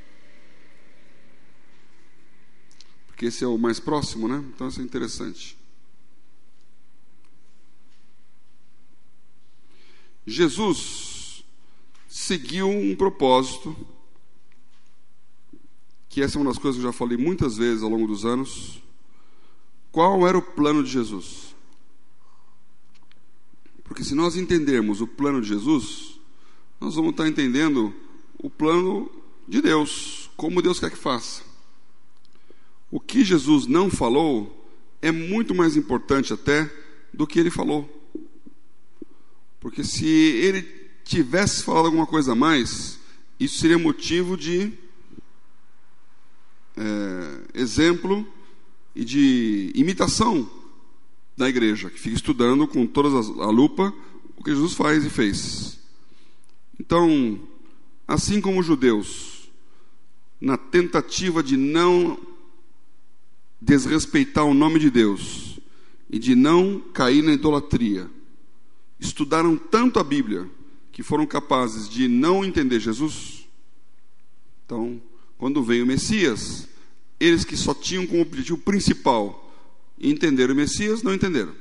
Porque esse é o mais próximo, né? Então isso é interessante. Jesus seguiu um propósito, que essa é uma das coisas que eu já falei muitas vezes ao longo dos anos. Qual era o plano de Jesus? Porque se nós entendermos o plano de Jesus, nós vamos estar entendendo o plano de Deus, como Deus quer que faça. O que Jesus não falou é muito mais importante até do que ele falou. Porque se ele tivesse falado alguma coisa a mais, isso seria motivo de exemplo e de imitação da igreja, que fica estudando com toda a lupa o que Jesus faz e fez. Então, assim como os judeus, na tentativa de não desrespeitar o nome de Deus e de não cair na idolatria, estudaram tanto a Bíblia que foram capazes de não entender Jesus. Então, quando veio o Messias, eles que só tinham como objetivo principal entender o Messias, não entenderam.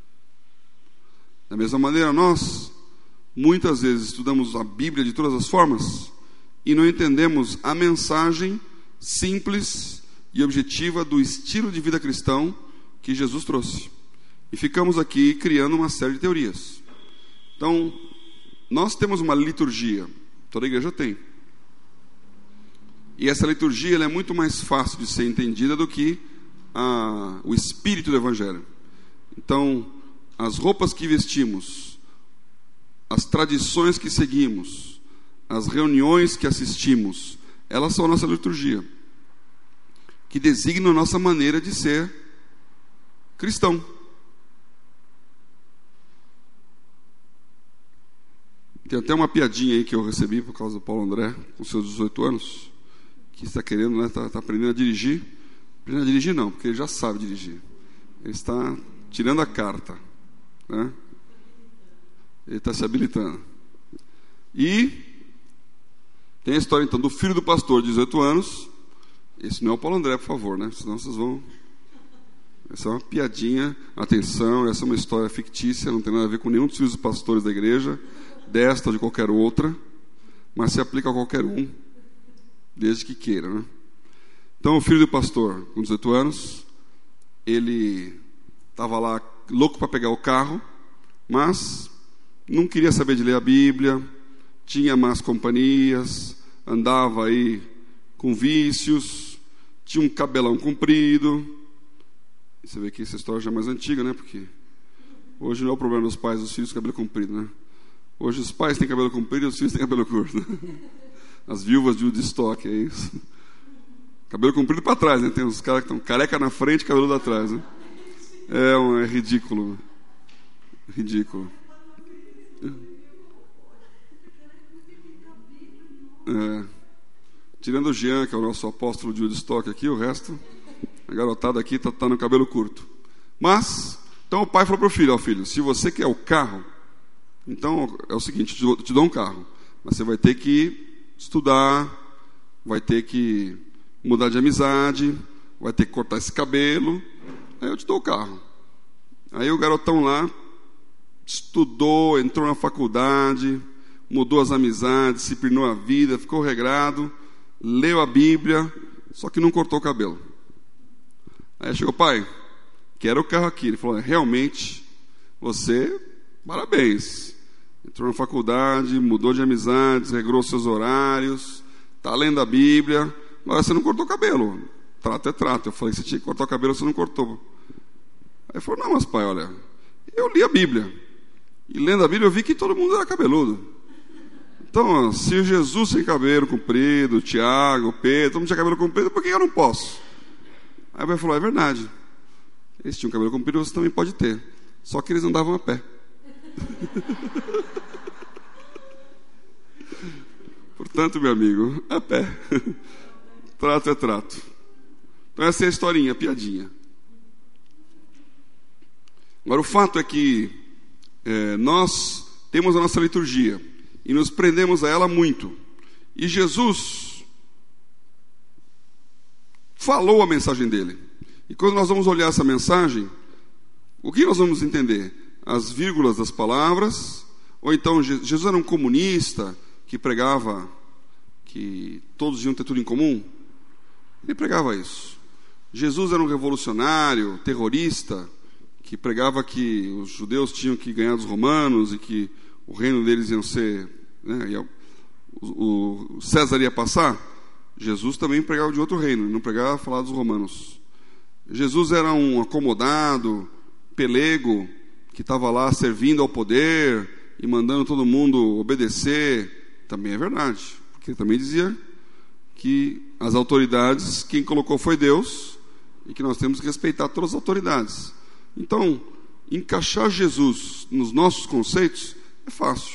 Da mesma maneira, nós muitas vezes estudamos a Bíblia de todas as formas e não entendemos a mensagem simples e objetiva do estilo de vida cristão que Jesus trouxe. E ficamos aqui criando uma série de teorias. Então, nós temos uma liturgia, toda a igreja tem. E essa liturgia ela é muito mais fácil de ser entendida do que o espírito do Evangelho. Então, as roupas que vestimos, as tradições que seguimos, as reuniões que assistimos, elas são a nossa liturgia, que designam a nossa maneira de ser cristão. Tem até uma piadinha aí que eu recebi por causa do Paulo André, com seus 18 anos, que está querendo, né, tá aprendendo a dirigir. Aprendendo a dirigir não, porque ele já sabe dirigir. Ele está tirando a carta, né? Ele está se habilitando. E tem a história então do filho do pastor de 18 anos. Esse não é o Paulo André, por favor, né? Senão vocês vão... Essa é uma piadinha. Atenção, essa é uma história fictícia, não tem nada a ver com nenhum dos filhos dos pastores da igreja, desta ou de qualquer outra, mas se aplica a qualquer um, desde que queira, né? Então o filho do pastor, com 18 anos, ele estava lá louco para pegar o carro, mas não queria saber de ler a Bíblia, tinha más companhias, andava aí com vícios, tinha um cabelão comprido. E você vê que essa história já é mais antiga, né? Porque hoje não é o problema dos pais dos filhos com cabelo comprido, né? Hoje os pais têm cabelo comprido e os filhos têm cabelo curto, né? As viúvas de Woodstock, é isso. Cabelo comprido para trás, né? Tem uns caras que estão careca na frente e cabelo atrás, né? É ridículo. Ridículo. Tirando o Jean, que é o nosso apóstolo de Woodstock aqui, o resto, a garotada aqui está no cabelo curto. Mas Então o pai falou para o filho: filho, se você quer o carro, então é o seguinte, eu te dou um carro, mas você vai ter que estudar, vai ter que mudar de amizade, vai ter que cortar esse cabelo, aí eu te dou o carro. Aí o garotão lá estudou, entrou na faculdade, mudou as amizades, disciplinou a vida, ficou regrado, leu a Bíblia, só que não cortou o cabelo. Aí chegou: pai, quero o carro aqui. Ele falou: realmente, você, parabéns, entrou na faculdade, mudou de amizades, regrou seus horários, está lendo a Bíblia, mas você não cortou o cabelo. Trato é trato. Eu falei: você tinha que cortar o cabelo, você não cortou. Aí ele falou: não, mas pai, olha, eu li a Bíblia, e lendo a Bíblia eu vi que todo mundo era cabeludo. Então, se o Jesus tem cabelo comprido, o Tiago, o Pedro, todo mundo tinha cabelo comprido, por que eu não posso? Aí o pai falou: é verdade, eles tinham cabelo comprido, você também pode ter, só que eles andavam a pé. Portanto, meu amigo, a pé. Trato é trato. Então essa é a historinha, a piadinha. Agora o fato é que nós temos a nossa liturgia e nos prendemos a ela muito. E Jesus falou a mensagem dele. E quando nós vamos olhar essa mensagem, o que nós vamos entender? As vírgulas das palavras? Ou então Jesus era um comunista que pregava que todos iam ter tudo em comum? Ele pregava isso. Jesus era um revolucionário, terrorista, que pregava que os judeus tinham que ganhar dos romanos e que o reino deles ia ser, né, o César ia passar. Jesus também pregava de outro reino, ele não pregava a falar dos romanos. Jesus era um acomodado, pelego, que estava lá servindo ao poder e mandando todo mundo obedecer. Também é verdade, porque ele também dizia que as autoridades, quem colocou foi Deus, e que nós temos que respeitar todas as autoridades. Então, encaixar Jesus nos nossos conceitos é fácil.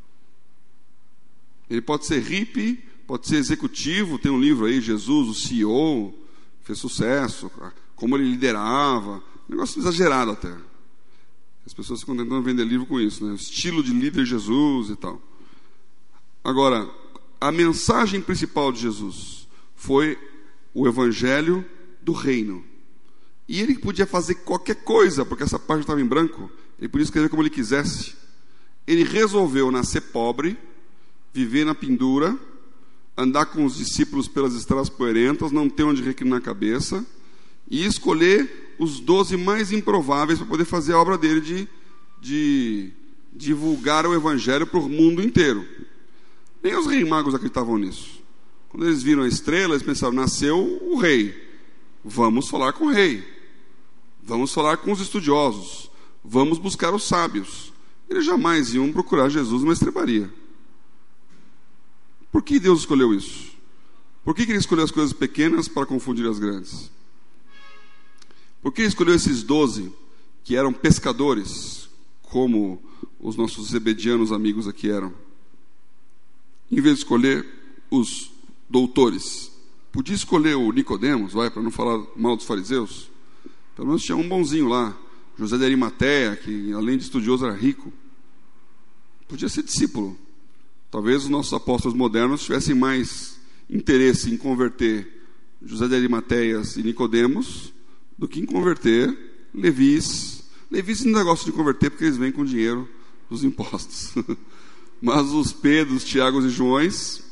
Ele pode ser hippie, pode ser executivo. Tem um livro aí, Jesus, o CEO, fez sucesso, como ele liderava, um negócio exagerado até. As pessoas ficam tentando vender livro com isso, né? O estilo de líder Jesus e tal. Agora, a mensagem principal de Jesus foi o evangelho do reino. E ele podia fazer qualquer coisa, porque essa página estava em branco, ele podia escrever como ele quisesse. Ele resolveu nascer pobre, viver na pendura, andar com os discípulos pelas estradas poeirentas, não ter onde reclinar a cabeça, e escolher os 12 mais improváveis para poder fazer a obra dele de divulgar o evangelho para o mundo inteiro. Nem os reis magos acreditavam nisso. Quando eles viram a estrela, eles pensaram: nasceu o rei, vamos falar com o rei, vamos falar com os estudiosos, vamos buscar os sábios. Eles jamais iam procurar Jesus numa estrebaria. Por que Deus escolheu isso? Por que ele escolheu as coisas pequenas para confundir as grandes? Por que ele escolheu esses 12 que eram pescadores, como os nossos zebedianos amigos aqui eram, em vez de escolher os doutores? Podia escolher o Nicodemos, para não falar mal dos fariseus. Pelo menos tinha um bonzinho lá, José de Arimateia, que além de estudioso era rico. Podia ser discípulo. Talvez os nossos apóstolos modernos tivessem mais interesse em converter José de Arimateias e Nicodemos do que em converter Levis. Levis não gosta de converter porque eles vêm com dinheiro dos impostos. Mas os Pedros, Tiagos e Joões.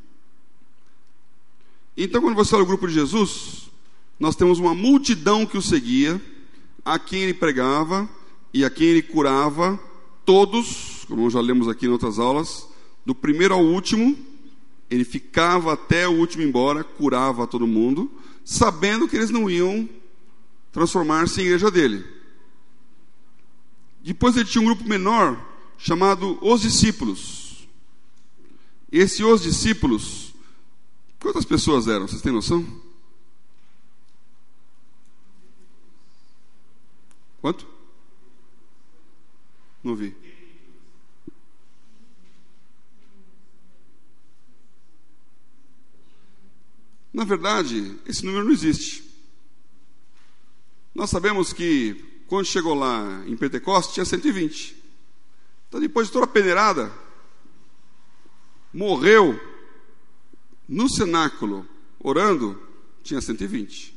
Então, quando você olha o grupo de Jesus, nós temos uma multidão que o seguia, a quem ele pregava e a quem ele curava, todos, como já lemos aqui em outras aulas, do primeiro ao último. Ele ficava até o último ir embora, curava todo mundo, sabendo que eles não iam transformar-se em igreja dele. Depois ele tinha um grupo menor, chamado os discípulos. Os discípulos, quantas pessoas eram? Vocês têm noção? Quanto? Não vi. Na verdade, esse número não existe. Nós sabemos que quando chegou lá em Pentecostes, tinha 120. Então, depois de toda a peneirada, morreu no cenáculo, orando, tinha 120.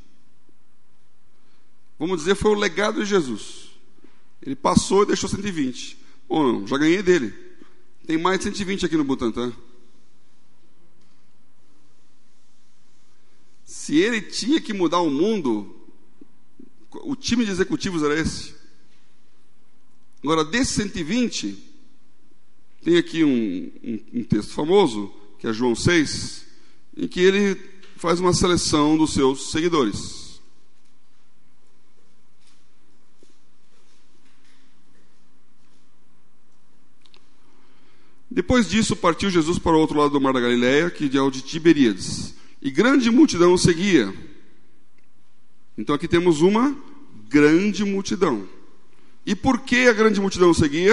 Vamos dizer, foi o legado de Jesus. Ele passou e deixou 120. Ou não, já ganhei dele. Tem mais de 120 aqui no Butantã. Se ele tinha que mudar o mundo, o time de executivos era esse. Agora, desses 120, tem aqui um texto famoso, que é João 6, em que ele faz uma seleção dos seus seguidores. Depois disso, partiu Jesus para o outro lado do mar da Galileia, que é o de Tiberíades. E grande multidão o seguia. Então aqui temos uma grande multidão. E por que a grande multidão o seguia?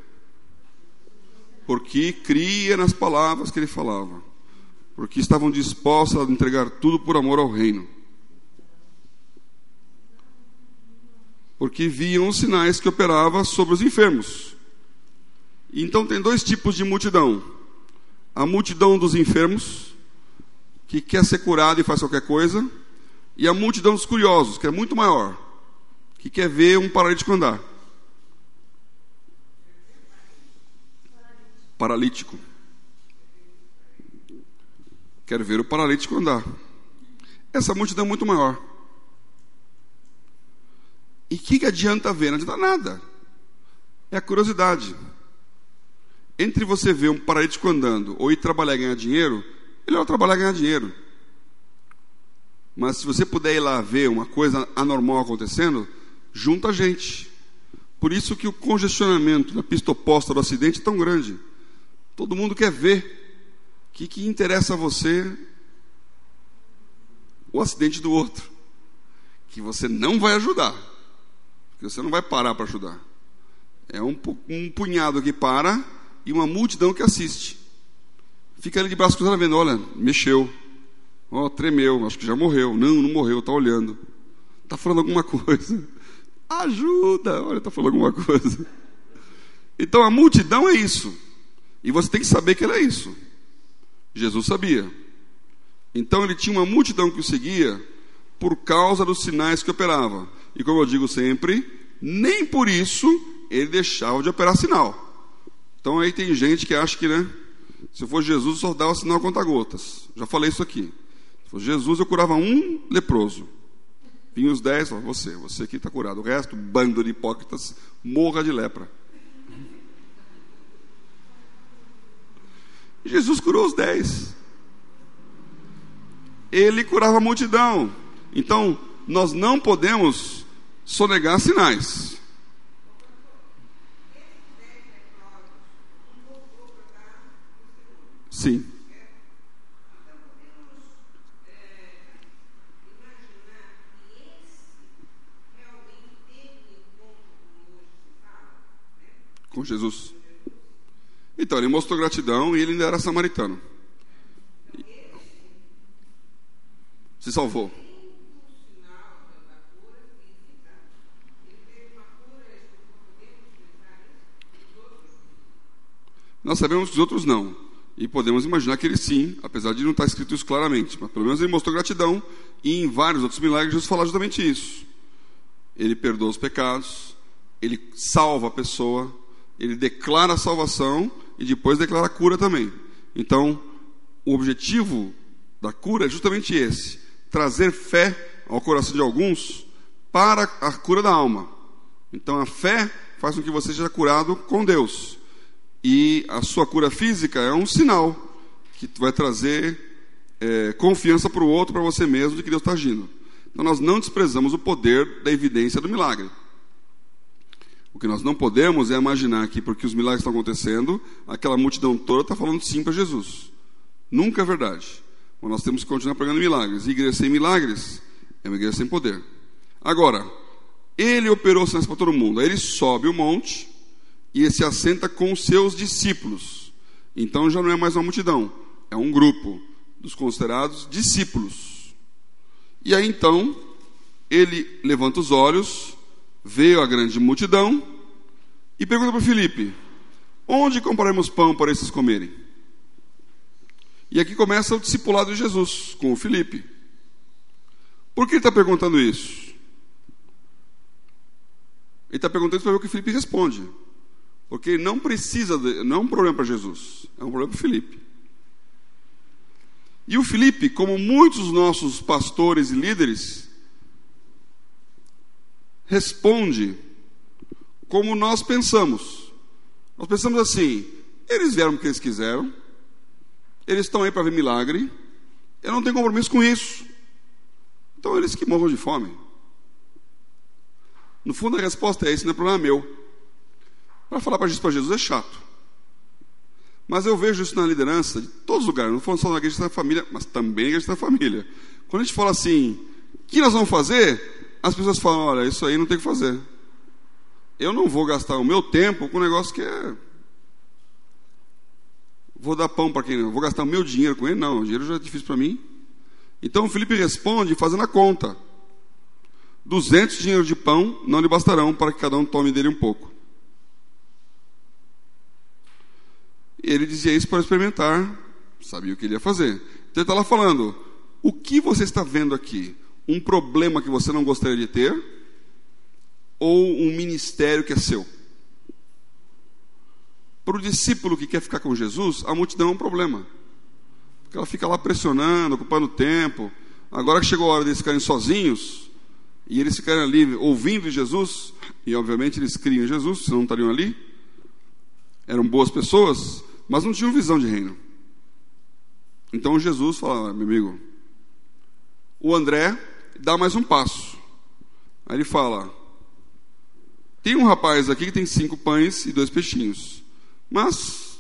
Porque cria nas palavras que ele falava. Porque estavam dispostos a entregar tudo por amor ao reino. Porque viam os sinais que operava sobre os enfermos. Então tem dois tipos de multidão. A multidão dos enfermos, que quer ser curado e faz qualquer coisa. E a multidão dos curiosos, que é muito maior, que quer ver um paralítico andar. Paralítico. Quero ver o paralítico andar. Essa multidão é muito maior. E o que adianta ver? Não adianta nada. É a curiosidade. Entre você ver um paralítico andando ou ir trabalhar e ganhar dinheiro, melhor trabalhar e ganhar dinheiro. Mas se você puder ir lá ver uma coisa anormal acontecendo, junta a gente. Por isso que o congestionamento na pista oposta do acidente é tão grande. Todo mundo quer ver. O que interessa a você? O acidente do outro. Que você não vai ajudar. Que você não vai parar para ajudar. É um punhado que para e uma multidão que assiste. Fica ali de braço cruzado vendo, olha, mexeu. Ó, tremeu, acho que já morreu. Não morreu, está olhando. Está falando alguma coisa. Ajuda, olha, está falando alguma coisa. Então a multidão é isso. E você tem que saber que ela é isso. Jesus sabia. Então ele tinha uma multidão que o seguia por causa dos sinais que operava. E como eu digo sempre, nem por isso ele deixava de operar sinal. Então aí tem gente que acha que, se eu fosse Jesus, eu só dava sinal conta-gotas. Já falei isso aqui. Se fosse Jesus, eu curava um leproso. Vinha os 10, falava, você aqui está curado. O resto, bando de hipócritas, morra de lepra. Jesus curou os 10. Ele curava a multidão. Então, nós não podemos sonegar sinais. Sim. Com Jesus. Então, ele mostrou gratidão e ele ainda era samaritano. Se salvou. Nós sabemos que os outros não. E podemos imaginar que ele sim, apesar de não estar escrito isso claramente. Mas pelo menos ele mostrou gratidão. E em vários outros milagres, Jesus fala justamente isso. Ele perdoa os pecados, ele salva a pessoa, ele declara a salvação e depois declara a cura também. Então, o objetivo da cura é justamente esse: trazer fé ao coração de alguns para a cura da alma. Então, a fé faz com que você seja curado com Deus. E a sua cura física é um sinal que vai trazer confiança para o outro, para você mesmo, de que Deus está agindo. Então, nós não desprezamos o poder da evidência do milagre. O que nós não podemos é imaginar que, porque os milagres estão acontecendo, aquela multidão toda está falando sim para Jesus. Nunca é verdade. Mas nós temos que continuar pregando milagres. E igreja sem milagres é uma igreja sem poder. Agora, ele operou sinais para todo mundo. Aí ele sobe o monte e ele se assenta com os seus discípulos. Então já não é mais uma multidão, é um grupo dos considerados discípulos. E aí então, ele levanta os olhos veio a grande multidão e pergunta para Filipe: onde compraremos pão para esses comerem? E aqui começa o discipulado de Jesus com o Filipe. Por que ele está perguntando isso? Ele está perguntando isso para ver o que o Filipe responde. Porque não precisa, não é um problema para Jesus, é um problema para o Filipe. E o Filipe, como muitos dos nossos pastores e líderes, responde como nós pensamos. Nós pensamos assim: eles vieram porque eles quiseram, eles estão aí para ver milagre, eu não tenho compromisso com isso, então eles que morram de fome. No fundo a resposta é: esse não é problema meu. Para falar para Jesus é chato, mas eu vejo isso na liderança de todos os lugares, não falando só na igreja da família, mas também na igreja da família. Quando a gente fala assim: o que nós vamos fazer? As pessoas falam: olha, isso aí não tem o que fazer. Eu não vou gastar o meu tempo com um negócio que é... vou dar pão para quem não, vou gastar o meu dinheiro com ele, não, o dinheiro já é difícil para mim. Então o Filipe responde fazendo a conta: 200 dinheiros de pão não lhe bastarão para que cada um tome dele um pouco. E ele dizia isso para experimentar, sabia o que ele ia fazer. Então ele está lá falando: o que você está vendo aqui? Um problema que você não gostaria de ter? Ou um ministério que é seu? Para o discípulo que quer ficar com Jesus, a multidão é um problema, porque ela fica lá pressionando, ocupando tempo. Agora que chegou a hora deles ficarem sozinhos, e eles ficarem ali ouvindo Jesus, e obviamente eles criam em Jesus, senão não estariam ali. Eram boas pessoas, mas não tinham visão de reino. Então Jesus fala: meu amigo, o André dá mais um passo. Aí ele fala: tem um rapaz aqui que tem 5 pães e 2 peixinhos. Mas,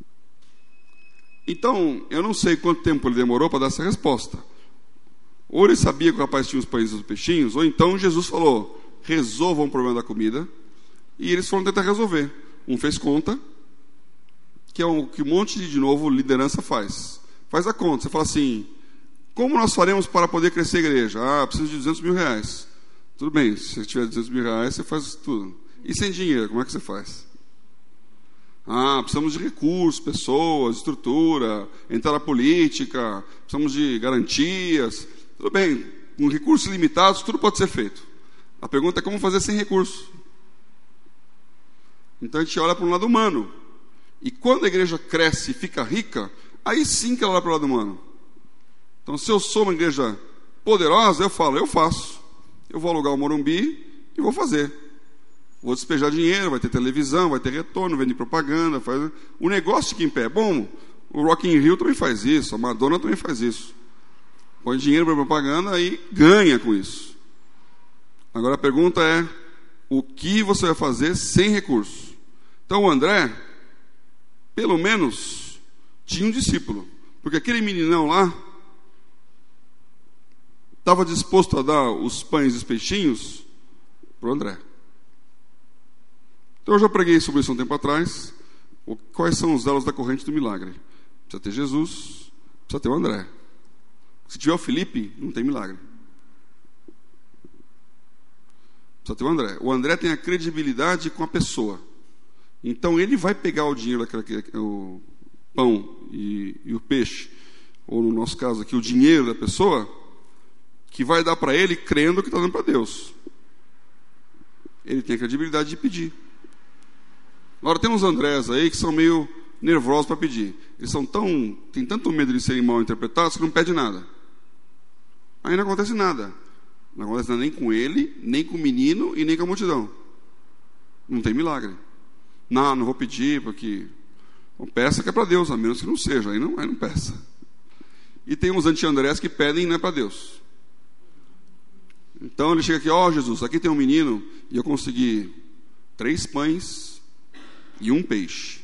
então, eu não sei quanto tempo ele demorou para dar essa resposta. Ou ele sabia que o rapaz tinha os pães e os peixinhos, ou então Jesus falou: resolvam o problema da comida. E eles foram tentar resolver. Um fez conta, que é o que um monte de novo liderança faz. Faz a conta, você fala assim: como nós faremos para poder crescer a igreja? Ah, preciso de 200 mil reais. Tudo bem, se você tiver 200 mil reais, você faz tudo. E sem dinheiro, como é que você faz? Ah, precisamos de recursos, pessoas, estrutura, entrar na política, precisamos de garantias. Tudo bem, com recursos limitados, tudo pode ser feito. A pergunta é como fazer sem recursos. Então a gente olha para um lado humano. E quando a igreja cresce e fica rica, aí sim que ela olha para o lado humano. Então, se eu sou uma igreja poderosa, eu falo: eu faço. Eu vou alugar o Morumbi e vou fazer. Vou despejar dinheiro, vai ter televisão, vai ter retorno, vende propaganda, faz... O negócio fica em pé. Bom, o Rock in Rio também faz isso, a Madonna também faz isso. Põe dinheiro para propaganda e ganha com isso. Agora a pergunta é: o que você vai fazer sem recurso? Então o André, pelo menos, tinha um discípulo. Porque aquele meninão lá estava disposto a dar os pães e os peixinhos para o André. Então eu já preguei sobre isso um tempo atrás. Quais são os elos da corrente do milagre? Precisa ter Jesus, precisa ter o André. Se tiver o Filipe, não tem milagre. Precisa ter o André. O André tem a credibilidade com a pessoa. Então ele vai pegar o dinheiro, o pão e o peixe, ou no nosso caso aqui, o dinheiro da pessoa, que vai dar para ele crendo que está dando para Deus. Ele tem a credibilidade de pedir. Agora tem uns Andrés aí que são meio nervosos para pedir. Eles têm tanto medo de serem mal interpretados que não pedem nada. Aí não acontece nada. Não acontece nada nem com ele, nem com o menino e nem com a multidão. Não tem milagre. Não vou pedir porque... Bom, peça que é para Deus, a menos que não seja. Aí não peça. E tem uns anti-Andrés que pedem e não é para Deus. Então ele chega aqui: ó Jesus, aqui tem um menino e eu consegui 3 pães e 1 peixe.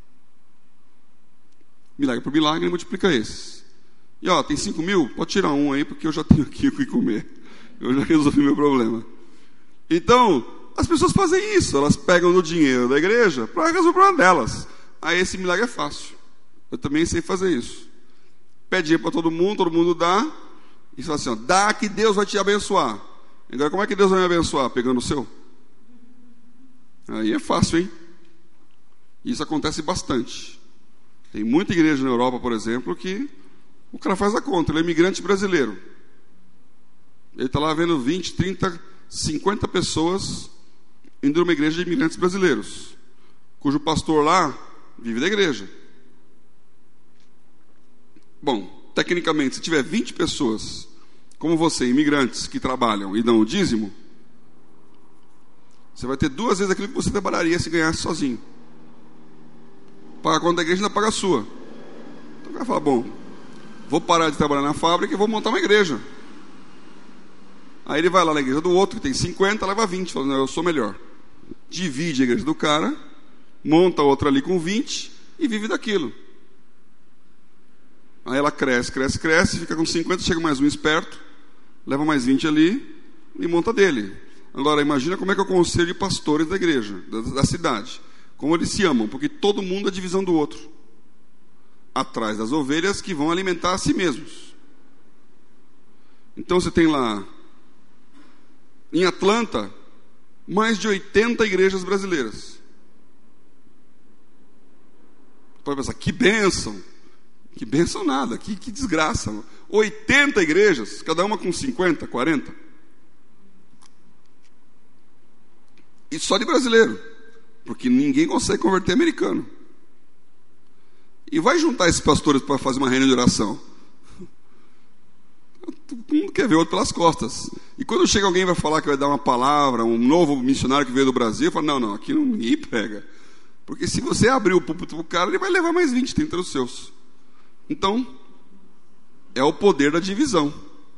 Milagre por milagre, ele multiplica esses. E ó, tem 5 mil? Pode tirar 1 aí, porque eu já tenho aqui o que comer. Eu já resolvi meu problema. Então, as pessoas fazem isso. Elas pegam no dinheiro da igreja para resolver o problema delas. Aí esse milagre é fácil. Eu também sei fazer isso. Pede dinheiro para todo mundo dá. E fala assim: ó, dá que Deus vai te abençoar. Agora, como é que Deus vai me abençoar? Pegando o seu? Aí é fácil, hein? Isso acontece bastante. Tem muita igreja na Europa, por exemplo, que o cara faz a conta, ele é imigrante brasileiro. Ele está lá vendo 20, 30, 50 pessoas indo numa igreja de imigrantes brasileiros, cujo pastor lá vive da igreja. Bom, tecnicamente, se tiver 20 pessoas, como você, imigrantes, que trabalham e dão o dízimo, você vai ter 2 vezes aquilo que você trabalharia se ganhasse sozinho. Paga a conta da igreja e ainda paga a sua. Então o cara fala, bom, vou parar de trabalhar na fábrica e vou montar uma igreja. Aí ele vai lá na igreja do outro, que tem 50, leva 20, fala, não, eu sou melhor. Divide a igreja do cara, monta outra ali com 20 e vive daquilo. Aí ela cresce, fica com 50, chega mais um esperto, leva mais 20 ali e monta dele. Agora, imagina como é que é o conselho de pastores da igreja, da cidade. Como eles se amam, porque todo mundo é divisão do outro. Atrás das ovelhas que vão alimentar a si mesmos. Então você tem lá, em Atlanta, mais de 80 igrejas brasileiras. Pode pensar, que bênção. Que bênção nada, que desgraça. 80 igrejas, cada uma com 50, 40. E só de brasileiro, porque ninguém consegue converter americano. E vai juntar esses pastores para fazer uma reunião de oração. Todo mundo quer ver o outro pelas costas. E quando chega alguém e vai falar que vai dar uma palavra, um novo missionário que veio do Brasil, fala, não, aqui ninguém prega. Porque se você abrir o púlpito para o cara, ele vai levar mais 20, 30 dos seus. Então, é o poder da divisão.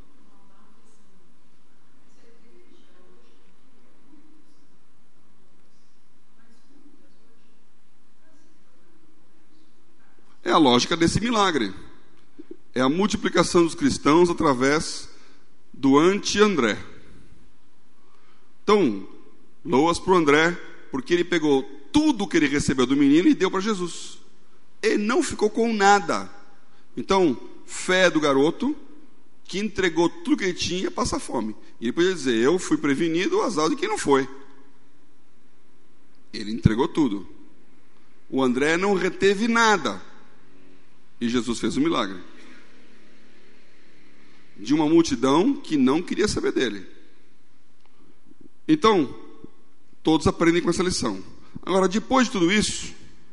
É a lógica desse milagre. É a multiplicação dos cristãos através do anti-André. Então, loas para o André, porque ele pegou tudo que ele recebeu do menino e deu para Jesus. Ele não ficou com nada. Então, fé do garoto, que entregou tudo que ele tinha, passa fome. E ele podia dizer, eu fui prevenido, azar de quem não foi. Ele entregou tudo. O André não reteve nada. E Jesus fez um milagre. De uma multidão que não queria saber dele. Então, todos aprendem com essa lição. Agora, depois de tudo isso,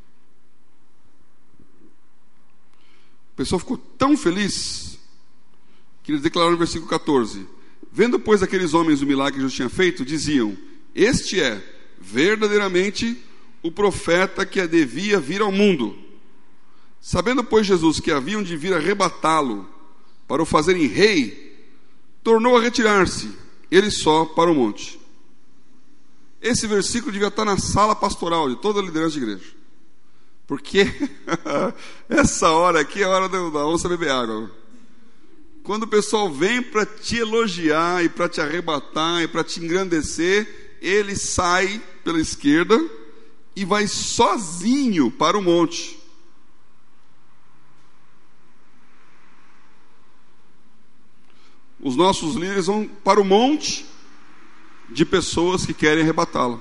o pessoal ficou tão feliz que eles declararam no versículo 14: vendo, pois, aqueles homens o milagre que Jesus tinha feito, diziam, este é verdadeiramente o profeta que devia vir ao mundo. Sabendo, pois, Jesus que haviam de vir arrebatá-lo para o fazerem rei, tornou a retirar-se, ele só, para o monte. Esse versículo devia estar na sala pastoral de toda a liderança de igreja. Porque essa hora aqui é a hora da onça beber água. Quando o pessoal vem para te elogiar e para te arrebatar e para te engrandecer, ele sai pela esquerda e vai sozinho para o monte. Os nossos líderes vão para o monte de pessoas que querem arrebatá-lo.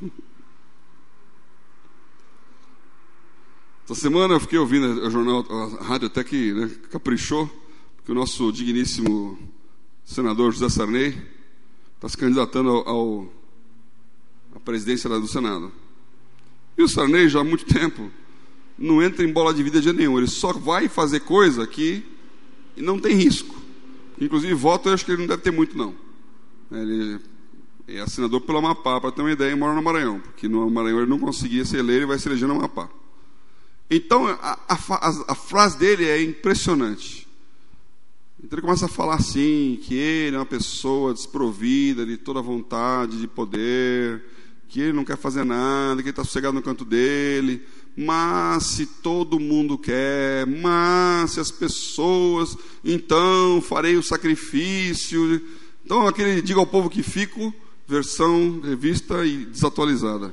Essa semana eu fiquei ouvindo o jornal, a rádio até que caprichou, porque o nosso digníssimo senador José Sarney está se candidatando à presidência do Senado. E o Sarney já há muito tempo não entra em bola de vida de nenhum. Ele só vai fazer coisa que não tem risco. Inclusive voto eu acho que ele não deve ter muito não. Ele é senador pelo Amapá, para ter uma ideia, e mora no Maranhão, porque no Maranhão ele não conseguia se eleger e vai se eleger no Amapá. Então a frase dele é impressionante. Então ele começa a falar assim, que ele é uma pessoa desprovida de toda vontade de poder, que ele não quer fazer nada, que ele está sossegado no canto dele, mas se todo mundo quer, mas se as pessoas, então farei o sacrifício. Então aquele diga ao povo que fico, versão revista e desatualizada.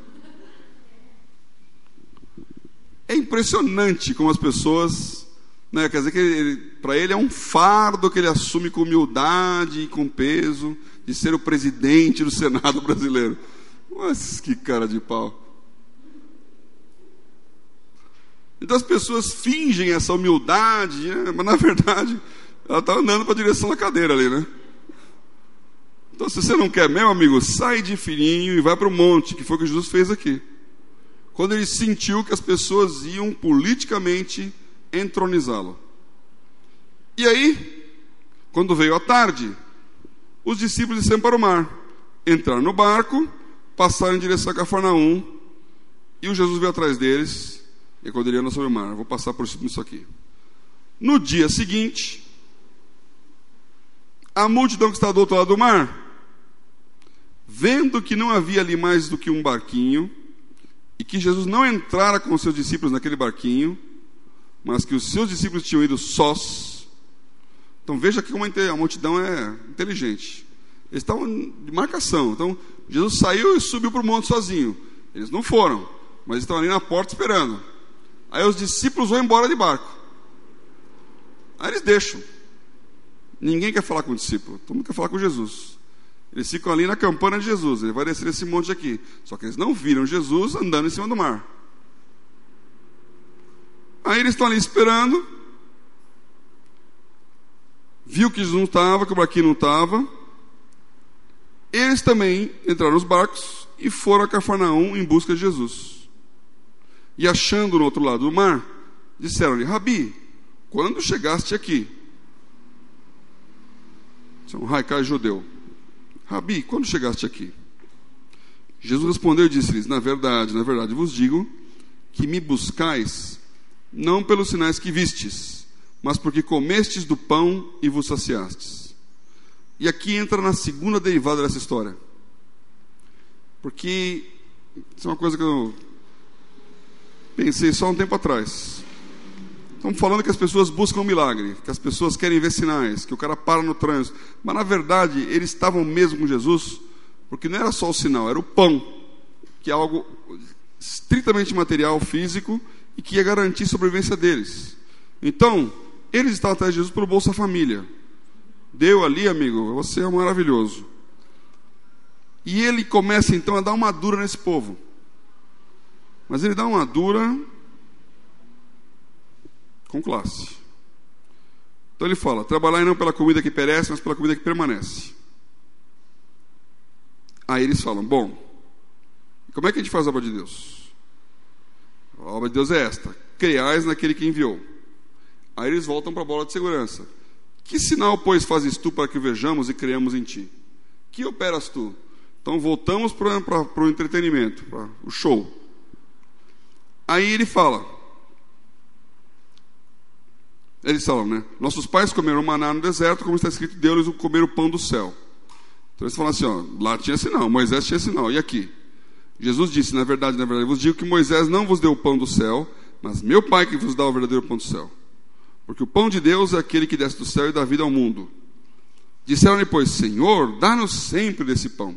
É impressionante como as pessoas, quer dizer que para ele é um fardo que ele assume com humildade e com peso de ser o presidente do Senado brasileiro. Mas que cara de pau. Então as pessoas fingem essa humildade, né? Mas na verdade ela está andando para a direção da cadeira ali, né? Então se você não quer mesmo, amigo, sai de fininho e vai para o monte, que foi o que Jesus fez aqui. Quando ele sentiu que as pessoas iam politicamente entronizá-lo. E aí, quando veio a tarde, os discípulos desceram para o mar, entraram no barco, passaram em direção a Cafarnaum, e o Jesus veio atrás deles. E quando ele anda sobre o mar, vou passar por cima disso aqui. No dia seguinte, a multidão que estava do outro lado do mar, vendo que não havia ali mais do que um barquinho, e que Jesus não entrara com os seus discípulos naquele barquinho, mas que os seus discípulos tinham ido sós. Então veja que como a multidão é inteligente. Eles estavam de marcação. Então Jesus saiu e subiu para o monte sozinho. Eles não foram, mas estão ali na porta esperando. Aí os discípulos vão embora de barco. Aí eles deixam. Ninguém quer falar com o discípulo, todo mundo quer falar com Jesus. Eles ficam ali na campana de Jesus. Ele vai descer esse monte aqui. Só que eles não viram Jesus andando em cima do mar. Aí eles estão ali esperando. Viu que Jesus não estava, que o barquinho não estava. Eles também entraram nos barcos e foram a Cafarnaum em busca de Jesus. E achando no outro lado do mar, disseram-lhe: Rabi, quando chegaste aqui? Isso é um haikai judeu. Rabi, quando chegaste aqui? Jesus respondeu e disse-lhes: na verdade, vos digo que me buscais, não pelos sinais que vistes, mas porque comestes do pão e vos saciastes. E aqui entra na segunda derivada dessa história. Porque isso é uma coisa que eu pensei só um tempo atrás. Estamos falando que as pessoas buscam um milagre, que as pessoas querem ver sinais, que o cara para no trânsito. Mas na verdade, eles estavam mesmo com Jesus, porque não era só o sinal, era o pão, que é algo estritamente material, físico, e que ia garantir a sobrevivência deles. Então, eles estavam atrás de Jesus pelo Bolsa Família. Deu ali, amigo, você é maravilhoso. E ele começa então a dar uma dura nesse povo. Mas ele dá uma dura com classe. Então ele fala: trabalhai não pela comida que perece, mas pela comida que permanece. Aí eles falam: bom, como é que a gente faz a obra de Deus? A obra de Deus é esta: creais naquele que enviou. Aí eles voltam para a bola de segurança. Que sinal, pois, fazes tu para que vejamos e creamos em ti? Que operas tu? Então voltamos para o entretenimento, para o show. Aí ele fala, eles falam, né? Nossos pais comeram maná no deserto, como está escrito, deu-lhes o comer o pão do céu. Então eles falam assim, ó, lá tinha sinal, Moisés tinha sinal, e aqui? Jesus disse: na verdade, vos digo que Moisés não vos deu o pão do céu, mas meu Pai que vos dá o verdadeiro pão do céu. Porque o pão de Deus é aquele que desce do céu e dá vida ao mundo. Disseram-lhe, pois: Senhor, dá-nos sempre desse pão.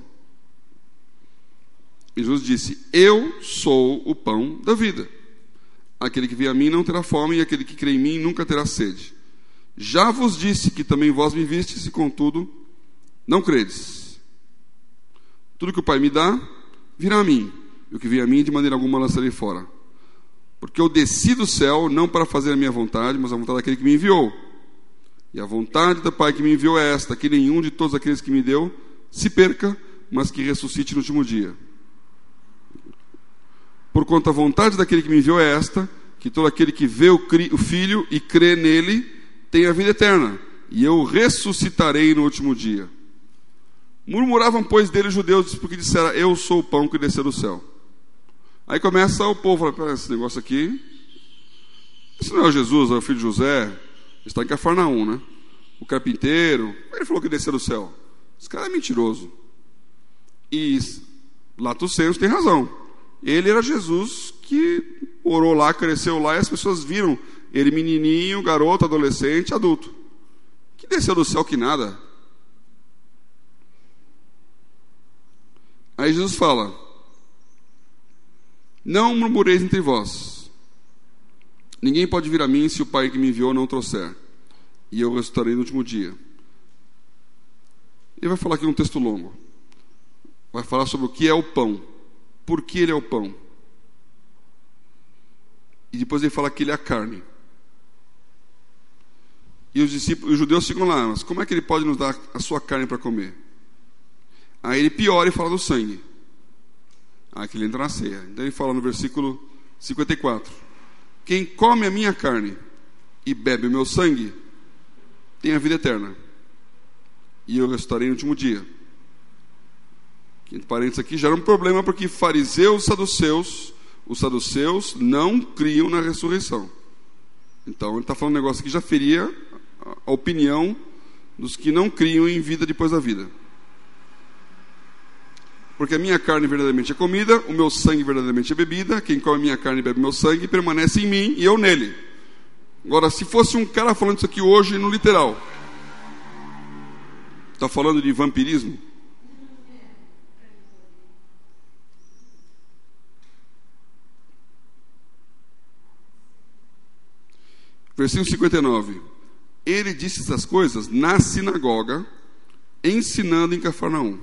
E Jesus disse: eu sou o pão da vida. Aquele que vem a mim não terá fome, e aquele que crê em mim nunca terá sede. Já vos disse que também vós me vistes, e contudo não credes. Tudo que o Pai me dá virá a mim, e o que vem a mim de maneira alguma lançarei fora. Porque eu desci do céu não para fazer a minha vontade, mas a vontade daquele que me enviou. E a vontade do Pai que me enviou é esta: que nenhum de todos aqueles que me deu se perca, mas que ressuscite no último dia. Porquanto a vontade daquele que me enviou é esta: que todo aquele que vê o Filho e crê nele tem a vida eterna, e eu ressuscitarei no último dia. Murmuravam, pois, dele os judeus, porque disseram: eu sou o pão que desceu do céu. Aí começa o povo a falar: esse negócio aqui, esse não é o Jesus, é o filho de José, está em Cafarnaum, né? O carpinteiro, ele falou que desceu do céu. Esse cara é mentiroso. E Lato Senso tem razão. Ele era Jesus que orou lá, cresceu lá, e as pessoas viram ele menininho, garoto, adolescente, adulto. Que desceu do céu que nada. Aí Jesus fala: não murmureis entre vós. Ninguém pode vir a mim se o Pai que me enviou não trouxer, e eu ressuscitarei no último dia. Ele vai falar aqui um texto longo. Vai falar sobre o que é o pão. porque ele é o pão. E depois ele fala que ele é a carne. E os judeus ficam lá, mas como é que ele pode nos dar a sua carne para comer? Aí ele piora e fala do sangue. Aí que ele entra na ceia. Então ele fala no versículo 54: quem come a minha carne e bebe o meu sangue tem a vida eterna, e eu ressuscitarei no último dia. Entre parênteses aqui, gera um problema, porque fariseus e os saduceus não criam na ressurreição. Então ele está falando um negócio que já feria a opinião dos que não criam em vida depois da vida. Porque a minha carne verdadeiramente é comida, o meu sangue verdadeiramente é bebida. Quem come a minha carne e bebe o meu sangue permanece em mim e eu nele. Agora, se fosse um cara falando isso aqui hoje no literal, está falando de vampirismo? Versículo 59. Ele disse essas coisas na sinagoga, ensinando em Cafarnaum.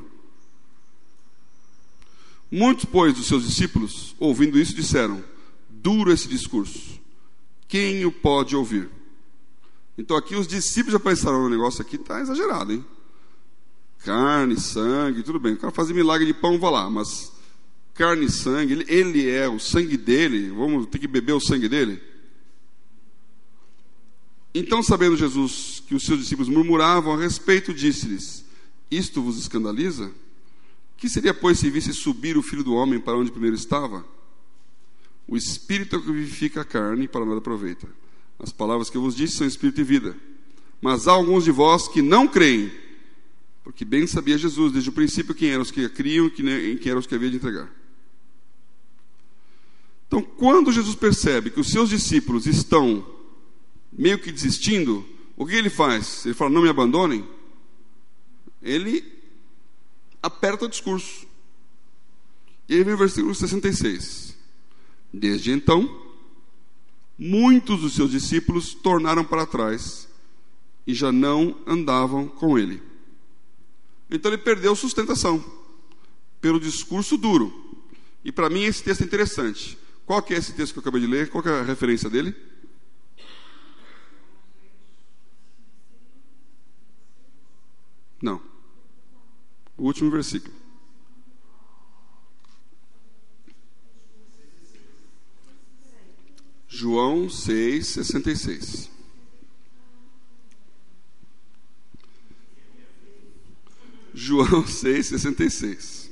Muitos, pois, dos seus discípulos, ouvindo isso, disseram: duro esse discurso, quem o pode ouvir? Então aqui os discípulos já pensaram: o negócio aqui está exagerado, hein? Carne, sangue, tudo bem, o cara fazer milagre de pão, vá lá, mas carne e sangue, ele é o sangue dele, vamos ter que beber o sangue dele? Então, sabendo Jesus que os seus discípulos murmuravam a respeito, disse-lhes: isto vos escandaliza? Que seria, pois, se visse subir o Filho do Homem para onde primeiro estava? O Espírito é o que vivifica a carne, para nada aproveita. As palavras que eu vos disse são Espírito e vida. Mas há alguns de vós que não creem, porque bem sabia Jesus desde o princípio quem eram os que criam e quem eram os que havia de entregar. Então, quando Jesus percebe que os seus discípulos estão meio que desistindo, o que ele faz? Ele fala: não me abandonem. Ele aperta o discurso. E aí vem o versículo 66. Desde então, muitos dos seus discípulos tornaram para trás e já não andavam com ele. Então ele perdeu sustentação pelo discurso duro. E para mim esse texto é interessante. Qual que é esse texto que eu acabei de ler? Qual que é a referência dele? Não. O último versículo. João 6,66. João 6,66.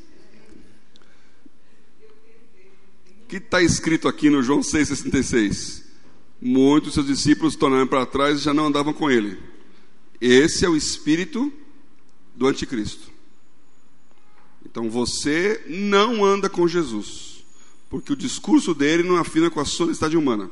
O que está escrito aqui no João 6,66? Muitos dos seus discípulos tornaram para trás e já não andavam com ele. Esse é o espírito do anticristo. Então você não anda com Jesus, porque o discurso dele não afina com a sua necessidade humana.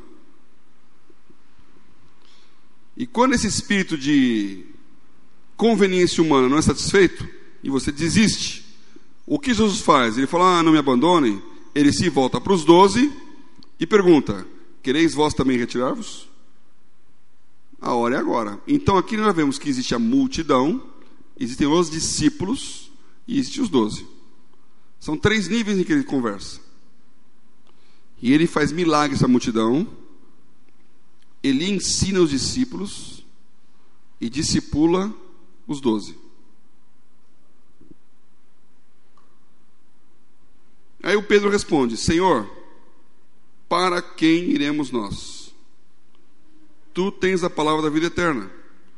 E quando esse espírito de conveniência humana não é satisfeito, e você desiste, o que Jesus faz? Ele fala: não me abandonem. Ele se volta para os 12 e pergunta: quereis vós também retirar-vos? A hora é agora. Então aqui nós vemos que existe a multidão, existem os discípulos e existem os 12. São 3 níveis em que ele conversa. E ele faz milagres à multidão, ele ensina os discípulos e discipula os 12. Aí o Pedro responde: Senhor, para quem iremos nós? Tu tens a palavra da vida eterna.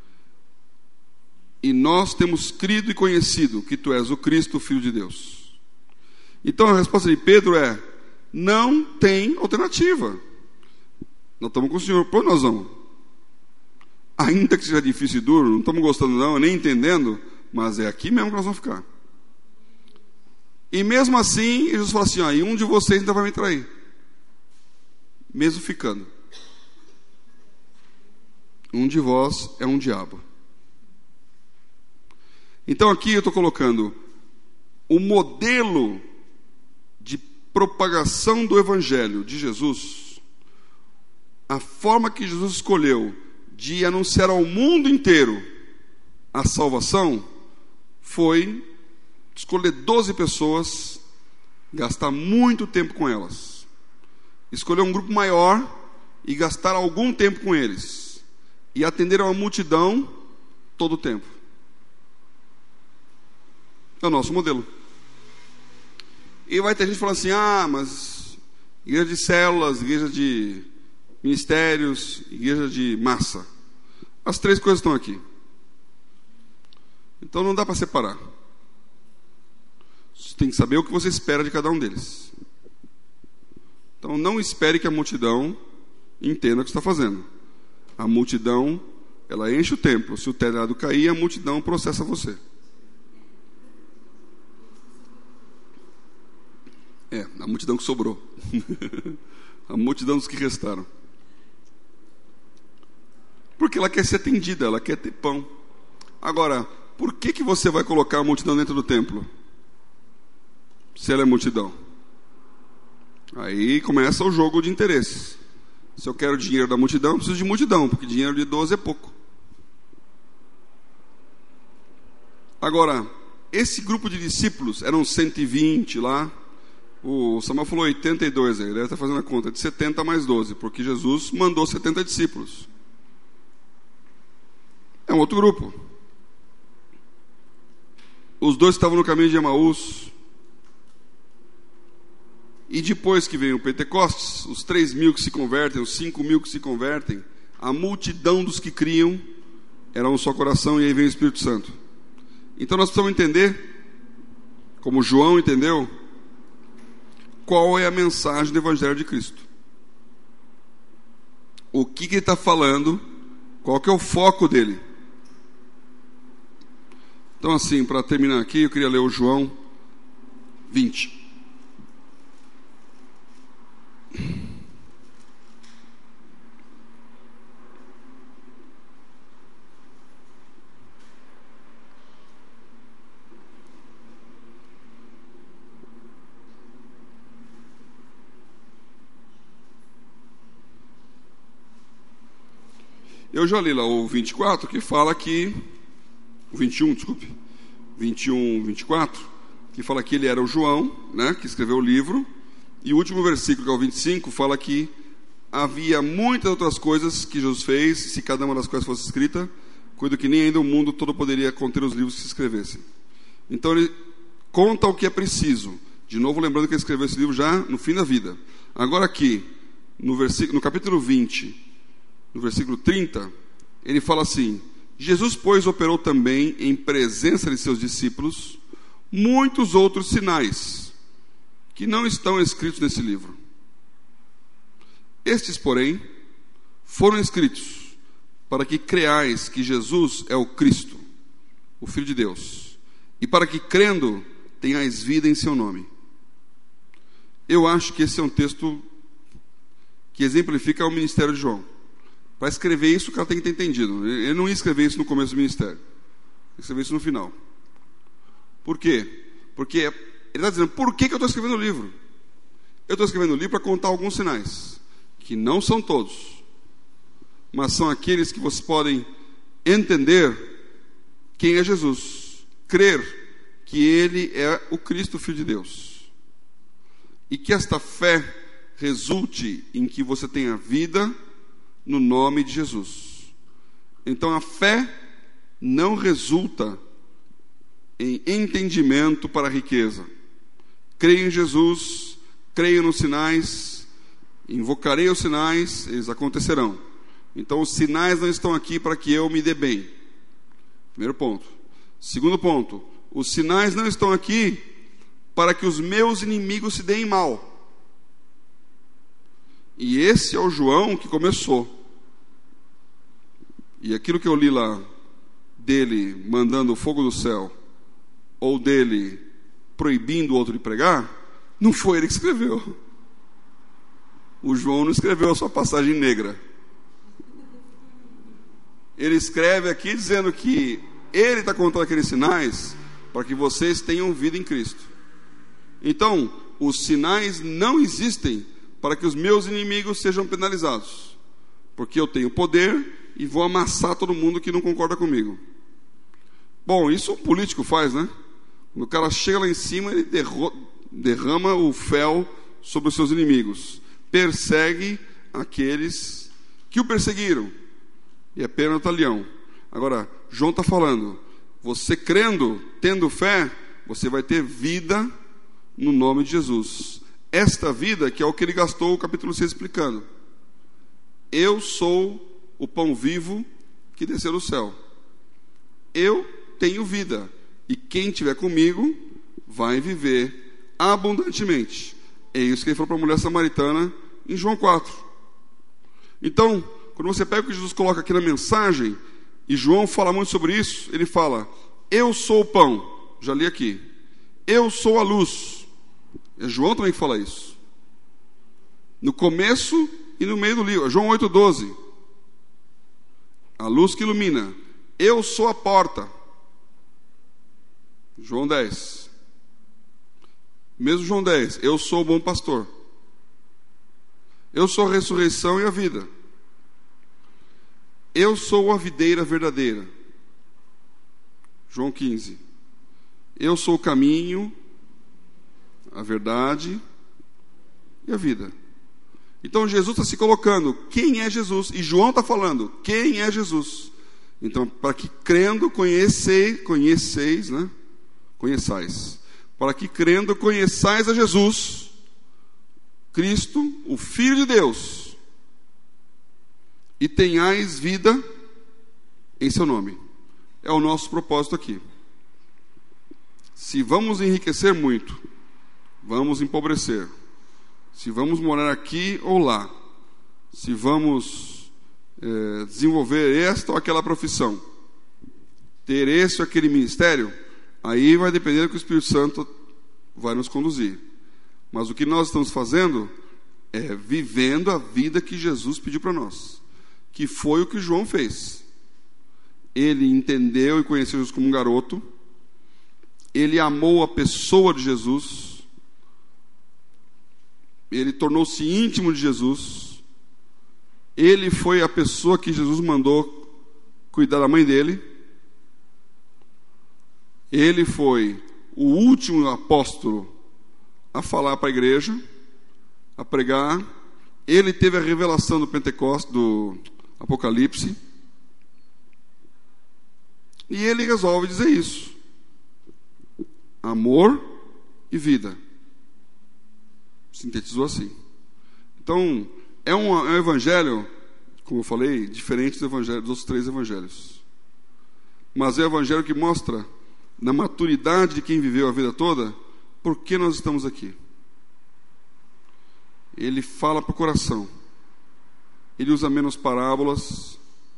E nós temos crido e conhecido que tu és o Cristo, o Filho de Deus. Então a resposta de Pedro é: não tem alternativa. Nós estamos com o Senhor, por nós vamos. Ainda que seja difícil e duro, não estamos gostando não, nem entendendo, mas é aqui mesmo que nós vamos ficar. E mesmo assim, Jesus fala assim: e um de vocês ainda vai me trair. Mesmo ficando. Um de vós é um diabo. Então aqui eu estou colocando o modelo de propagação do Evangelho de Jesus, a forma que Jesus escolheu de anunciar ao mundo inteiro a salvação, foi escolher 12 pessoas gastar muito tempo com elas. Escolher um grupo maior e gastar algum tempo com eles. E atender a uma multidão todo o tempo. É o nosso modelo. E vai ter gente falando assim: mas igreja de células, igreja de ministérios, igreja de massa. As três coisas estão aqui. Então não dá para separar. Você tem que saber o que você espera de cada um deles. Então não espere que a multidão entenda o que está fazendo. A multidão, ela enche o templo. Se o telhado cair, a multidão processa você. A multidão que sobrou. A multidão dos que restaram. Porque ela quer ser atendida, ela quer ter pão. Agora, por que você vai colocar a multidão dentro do templo? Se ela é multidão. Aí começa o jogo de interesses. Se eu quero dinheiro da multidão, eu preciso de multidão, porque dinheiro de 12 é pouco. Agora, esse grupo de discípulos, eram 120 lá. O Samuel falou 82, ele deve estar fazendo a conta de 70 mais 12, porque Jesus mandou 70 discípulos. É um outro grupo. Os dois estavam no caminho de Emaús. E depois que vem o Pentecostes, os 3.000 que se convertem, os 5.000 que se convertem, a multidão dos que criam era um só coração, e aí vem o Espírito Santo. Então nós precisamos entender, como João entendeu, qual é a mensagem do Evangelho de Cristo. O que ele está falando, qual que é o foco dele. Então assim, para terminar aqui, eu queria ler o João 20. Eu já li lá o 24, que fala que... O 21, desculpe. 21, 24, que fala que ele era o João, né, que escreveu o livro. E o último versículo, que é o 25, fala que havia muitas outras coisas que Jesus fez, se cada uma das coisas fosse escrita, coisa que nem ainda o mundo todo poderia conter os livros que se escrevessem. Então ele conta o que é preciso. De novo, lembrando que ele escreveu esse livro já no fim da vida. Agora aqui, no capítulo 20, no versículo 30, ele fala assim: Jesus, pois, operou também em presença de seus discípulos muitos outros sinais que não estão escritos nesse livro. Estes, porém, foram escritos para que creais que Jesus é o Cristo, o Filho de Deus, e para que, crendo, tenhais vida em seu nome. Eu acho que esse é um texto que exemplifica o ministério de João. Para escrever isso, o cara tem que ter entendido. Ele não ia escrever isso no começo do ministério. Ele ia escrever isso no final. Por quê? Porque ele está dizendo, por que eu estou escrevendo o livro? Eu estou escrevendo o livro para contar alguns sinais, que não são todos, mas são aqueles que vocês podem entender quem é Jesus, crer que Ele é o Cristo, Filho de Deus, e que esta fé resulte em que você tenha vida no nome de Jesus. Então a fé não resulta em entendimento para a riqueza. Creio em Jesus, creio nos sinais, invocarei os sinais, eles acontecerão. Então os sinais não estão aqui para que eu me dê bem. Primeiro ponto. Segundo ponto, os sinais não estão aqui para que os meus inimigos se deem mal. E esse é o João que começou. E aquilo que eu li lá, dele mandando o fogo do céu, ou dele proibindo o outro de pregar, não foi ele que escreveu. O João não escreveu a sua passagem negra. Ele escreve aqui dizendo que ele está contando aqueles sinais para que vocês tenham vida em Cristo. Então, os sinais não existem para que os meus inimigos sejam penalizados, porque eu tenho poder e vou amassar todo mundo que não concorda comigo. Bom, isso um político faz, né? Quando o cara chega lá em cima, ele derrama o fel sobre os seus inimigos, persegue aqueles que o perseguiram, e é pena do talião. Agora, João está falando, você crendo, tendo fé, você vai ter vida no nome de Jesus. Esta vida que é o que ele gastou o capítulo 6 explicando. Eu sou o pão vivo que desceu do céu. Eu tenho vida, e quem estiver comigo vai viver abundantemente. É isso que ele falou para a mulher samaritana em João 4. Então, quando você pega o que Jesus coloca aqui na mensagem, e João fala muito sobre isso, ele fala, eu sou o pão, já li aqui, eu sou a luz. É João também que fala isso, no começo e no meio do livro. João 8,12, a luz que ilumina. Eu sou a porta. João 10, mesmo João 10, eu sou o bom pastor. Eu sou a ressurreição e a vida. Eu sou a videira verdadeira. João 15, eu sou o caminho, a verdade e a vida. Então Jesus está se colocando, quem é Jesus? E João está falando, quem é Jesus? Então, para que crendo conheçais, para que crendo conheçais a Jesus, Cristo, o Filho de Deus, e tenhais vida em seu nome. É o nosso propósito aqui. Se vamos enriquecer muito, vamos empobrecer. Se vamos morar aqui ou lá, se vamos desenvolver esta ou aquela profissão, ter esse ou aquele ministério, aí vai depender do que o Espírito Santo vai nos conduzir. Mas o que nós estamos fazendo é vivendo a vida que Jesus pediu para nós, que foi o que João fez. Ele entendeu e conheceu Jesus como um garoto, ele amou a pessoa de Jesus, ele tornou-se íntimo de Jesus, ele foi a pessoa que Jesus mandou cuidar da mãe dele, ele foi o último apóstolo a falar para a igreja, a pregar, ele teve a revelação do Pentecostes, do Apocalipse, e ele resolve dizer isso: amor e vida. Sintetizou assim. Então, é um evangelho, como eu falei, diferente do evangelho, dos outros 3 evangelhos. Mas é um evangelho que mostra, na maturidade de quem viveu a vida toda, por que nós estamos aqui. Ele fala para o coração. Ele usa menos parábolas,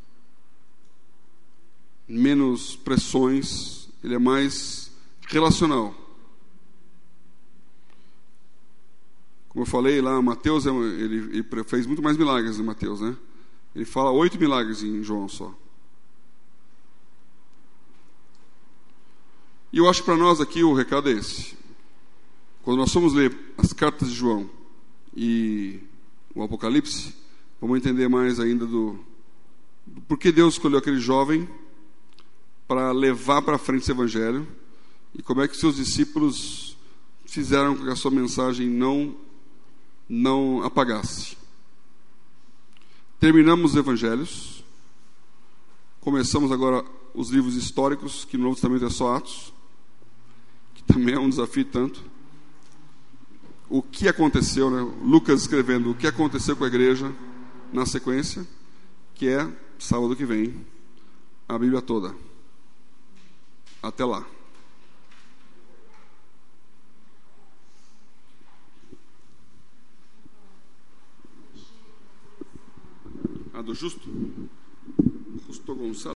menos pressões, ele é mais relacional. Como eu falei lá, Mateus, ele fez muito mais milagres em Mateus, né? Ele fala 8 milagres em João só. E eu acho que para nós aqui o recado é esse. Quando nós formos ler as cartas de João e o Apocalipse, vamos entender mais ainda do porquê Deus escolheu aquele jovem para levar para frente esse evangelho, e como é que seus discípulos fizeram com que a sua mensagem não apagasse. Terminamos os evangelhos, começamos agora os livros históricos, que no Novo Testamento é só Atos, que também é um desafio tanto. O que aconteceu, né? Lucas escrevendo o que aconteceu com a igreja na sequência, que é sábado que vem, a Bíblia toda. Até lá. A do Justo Gonçalves.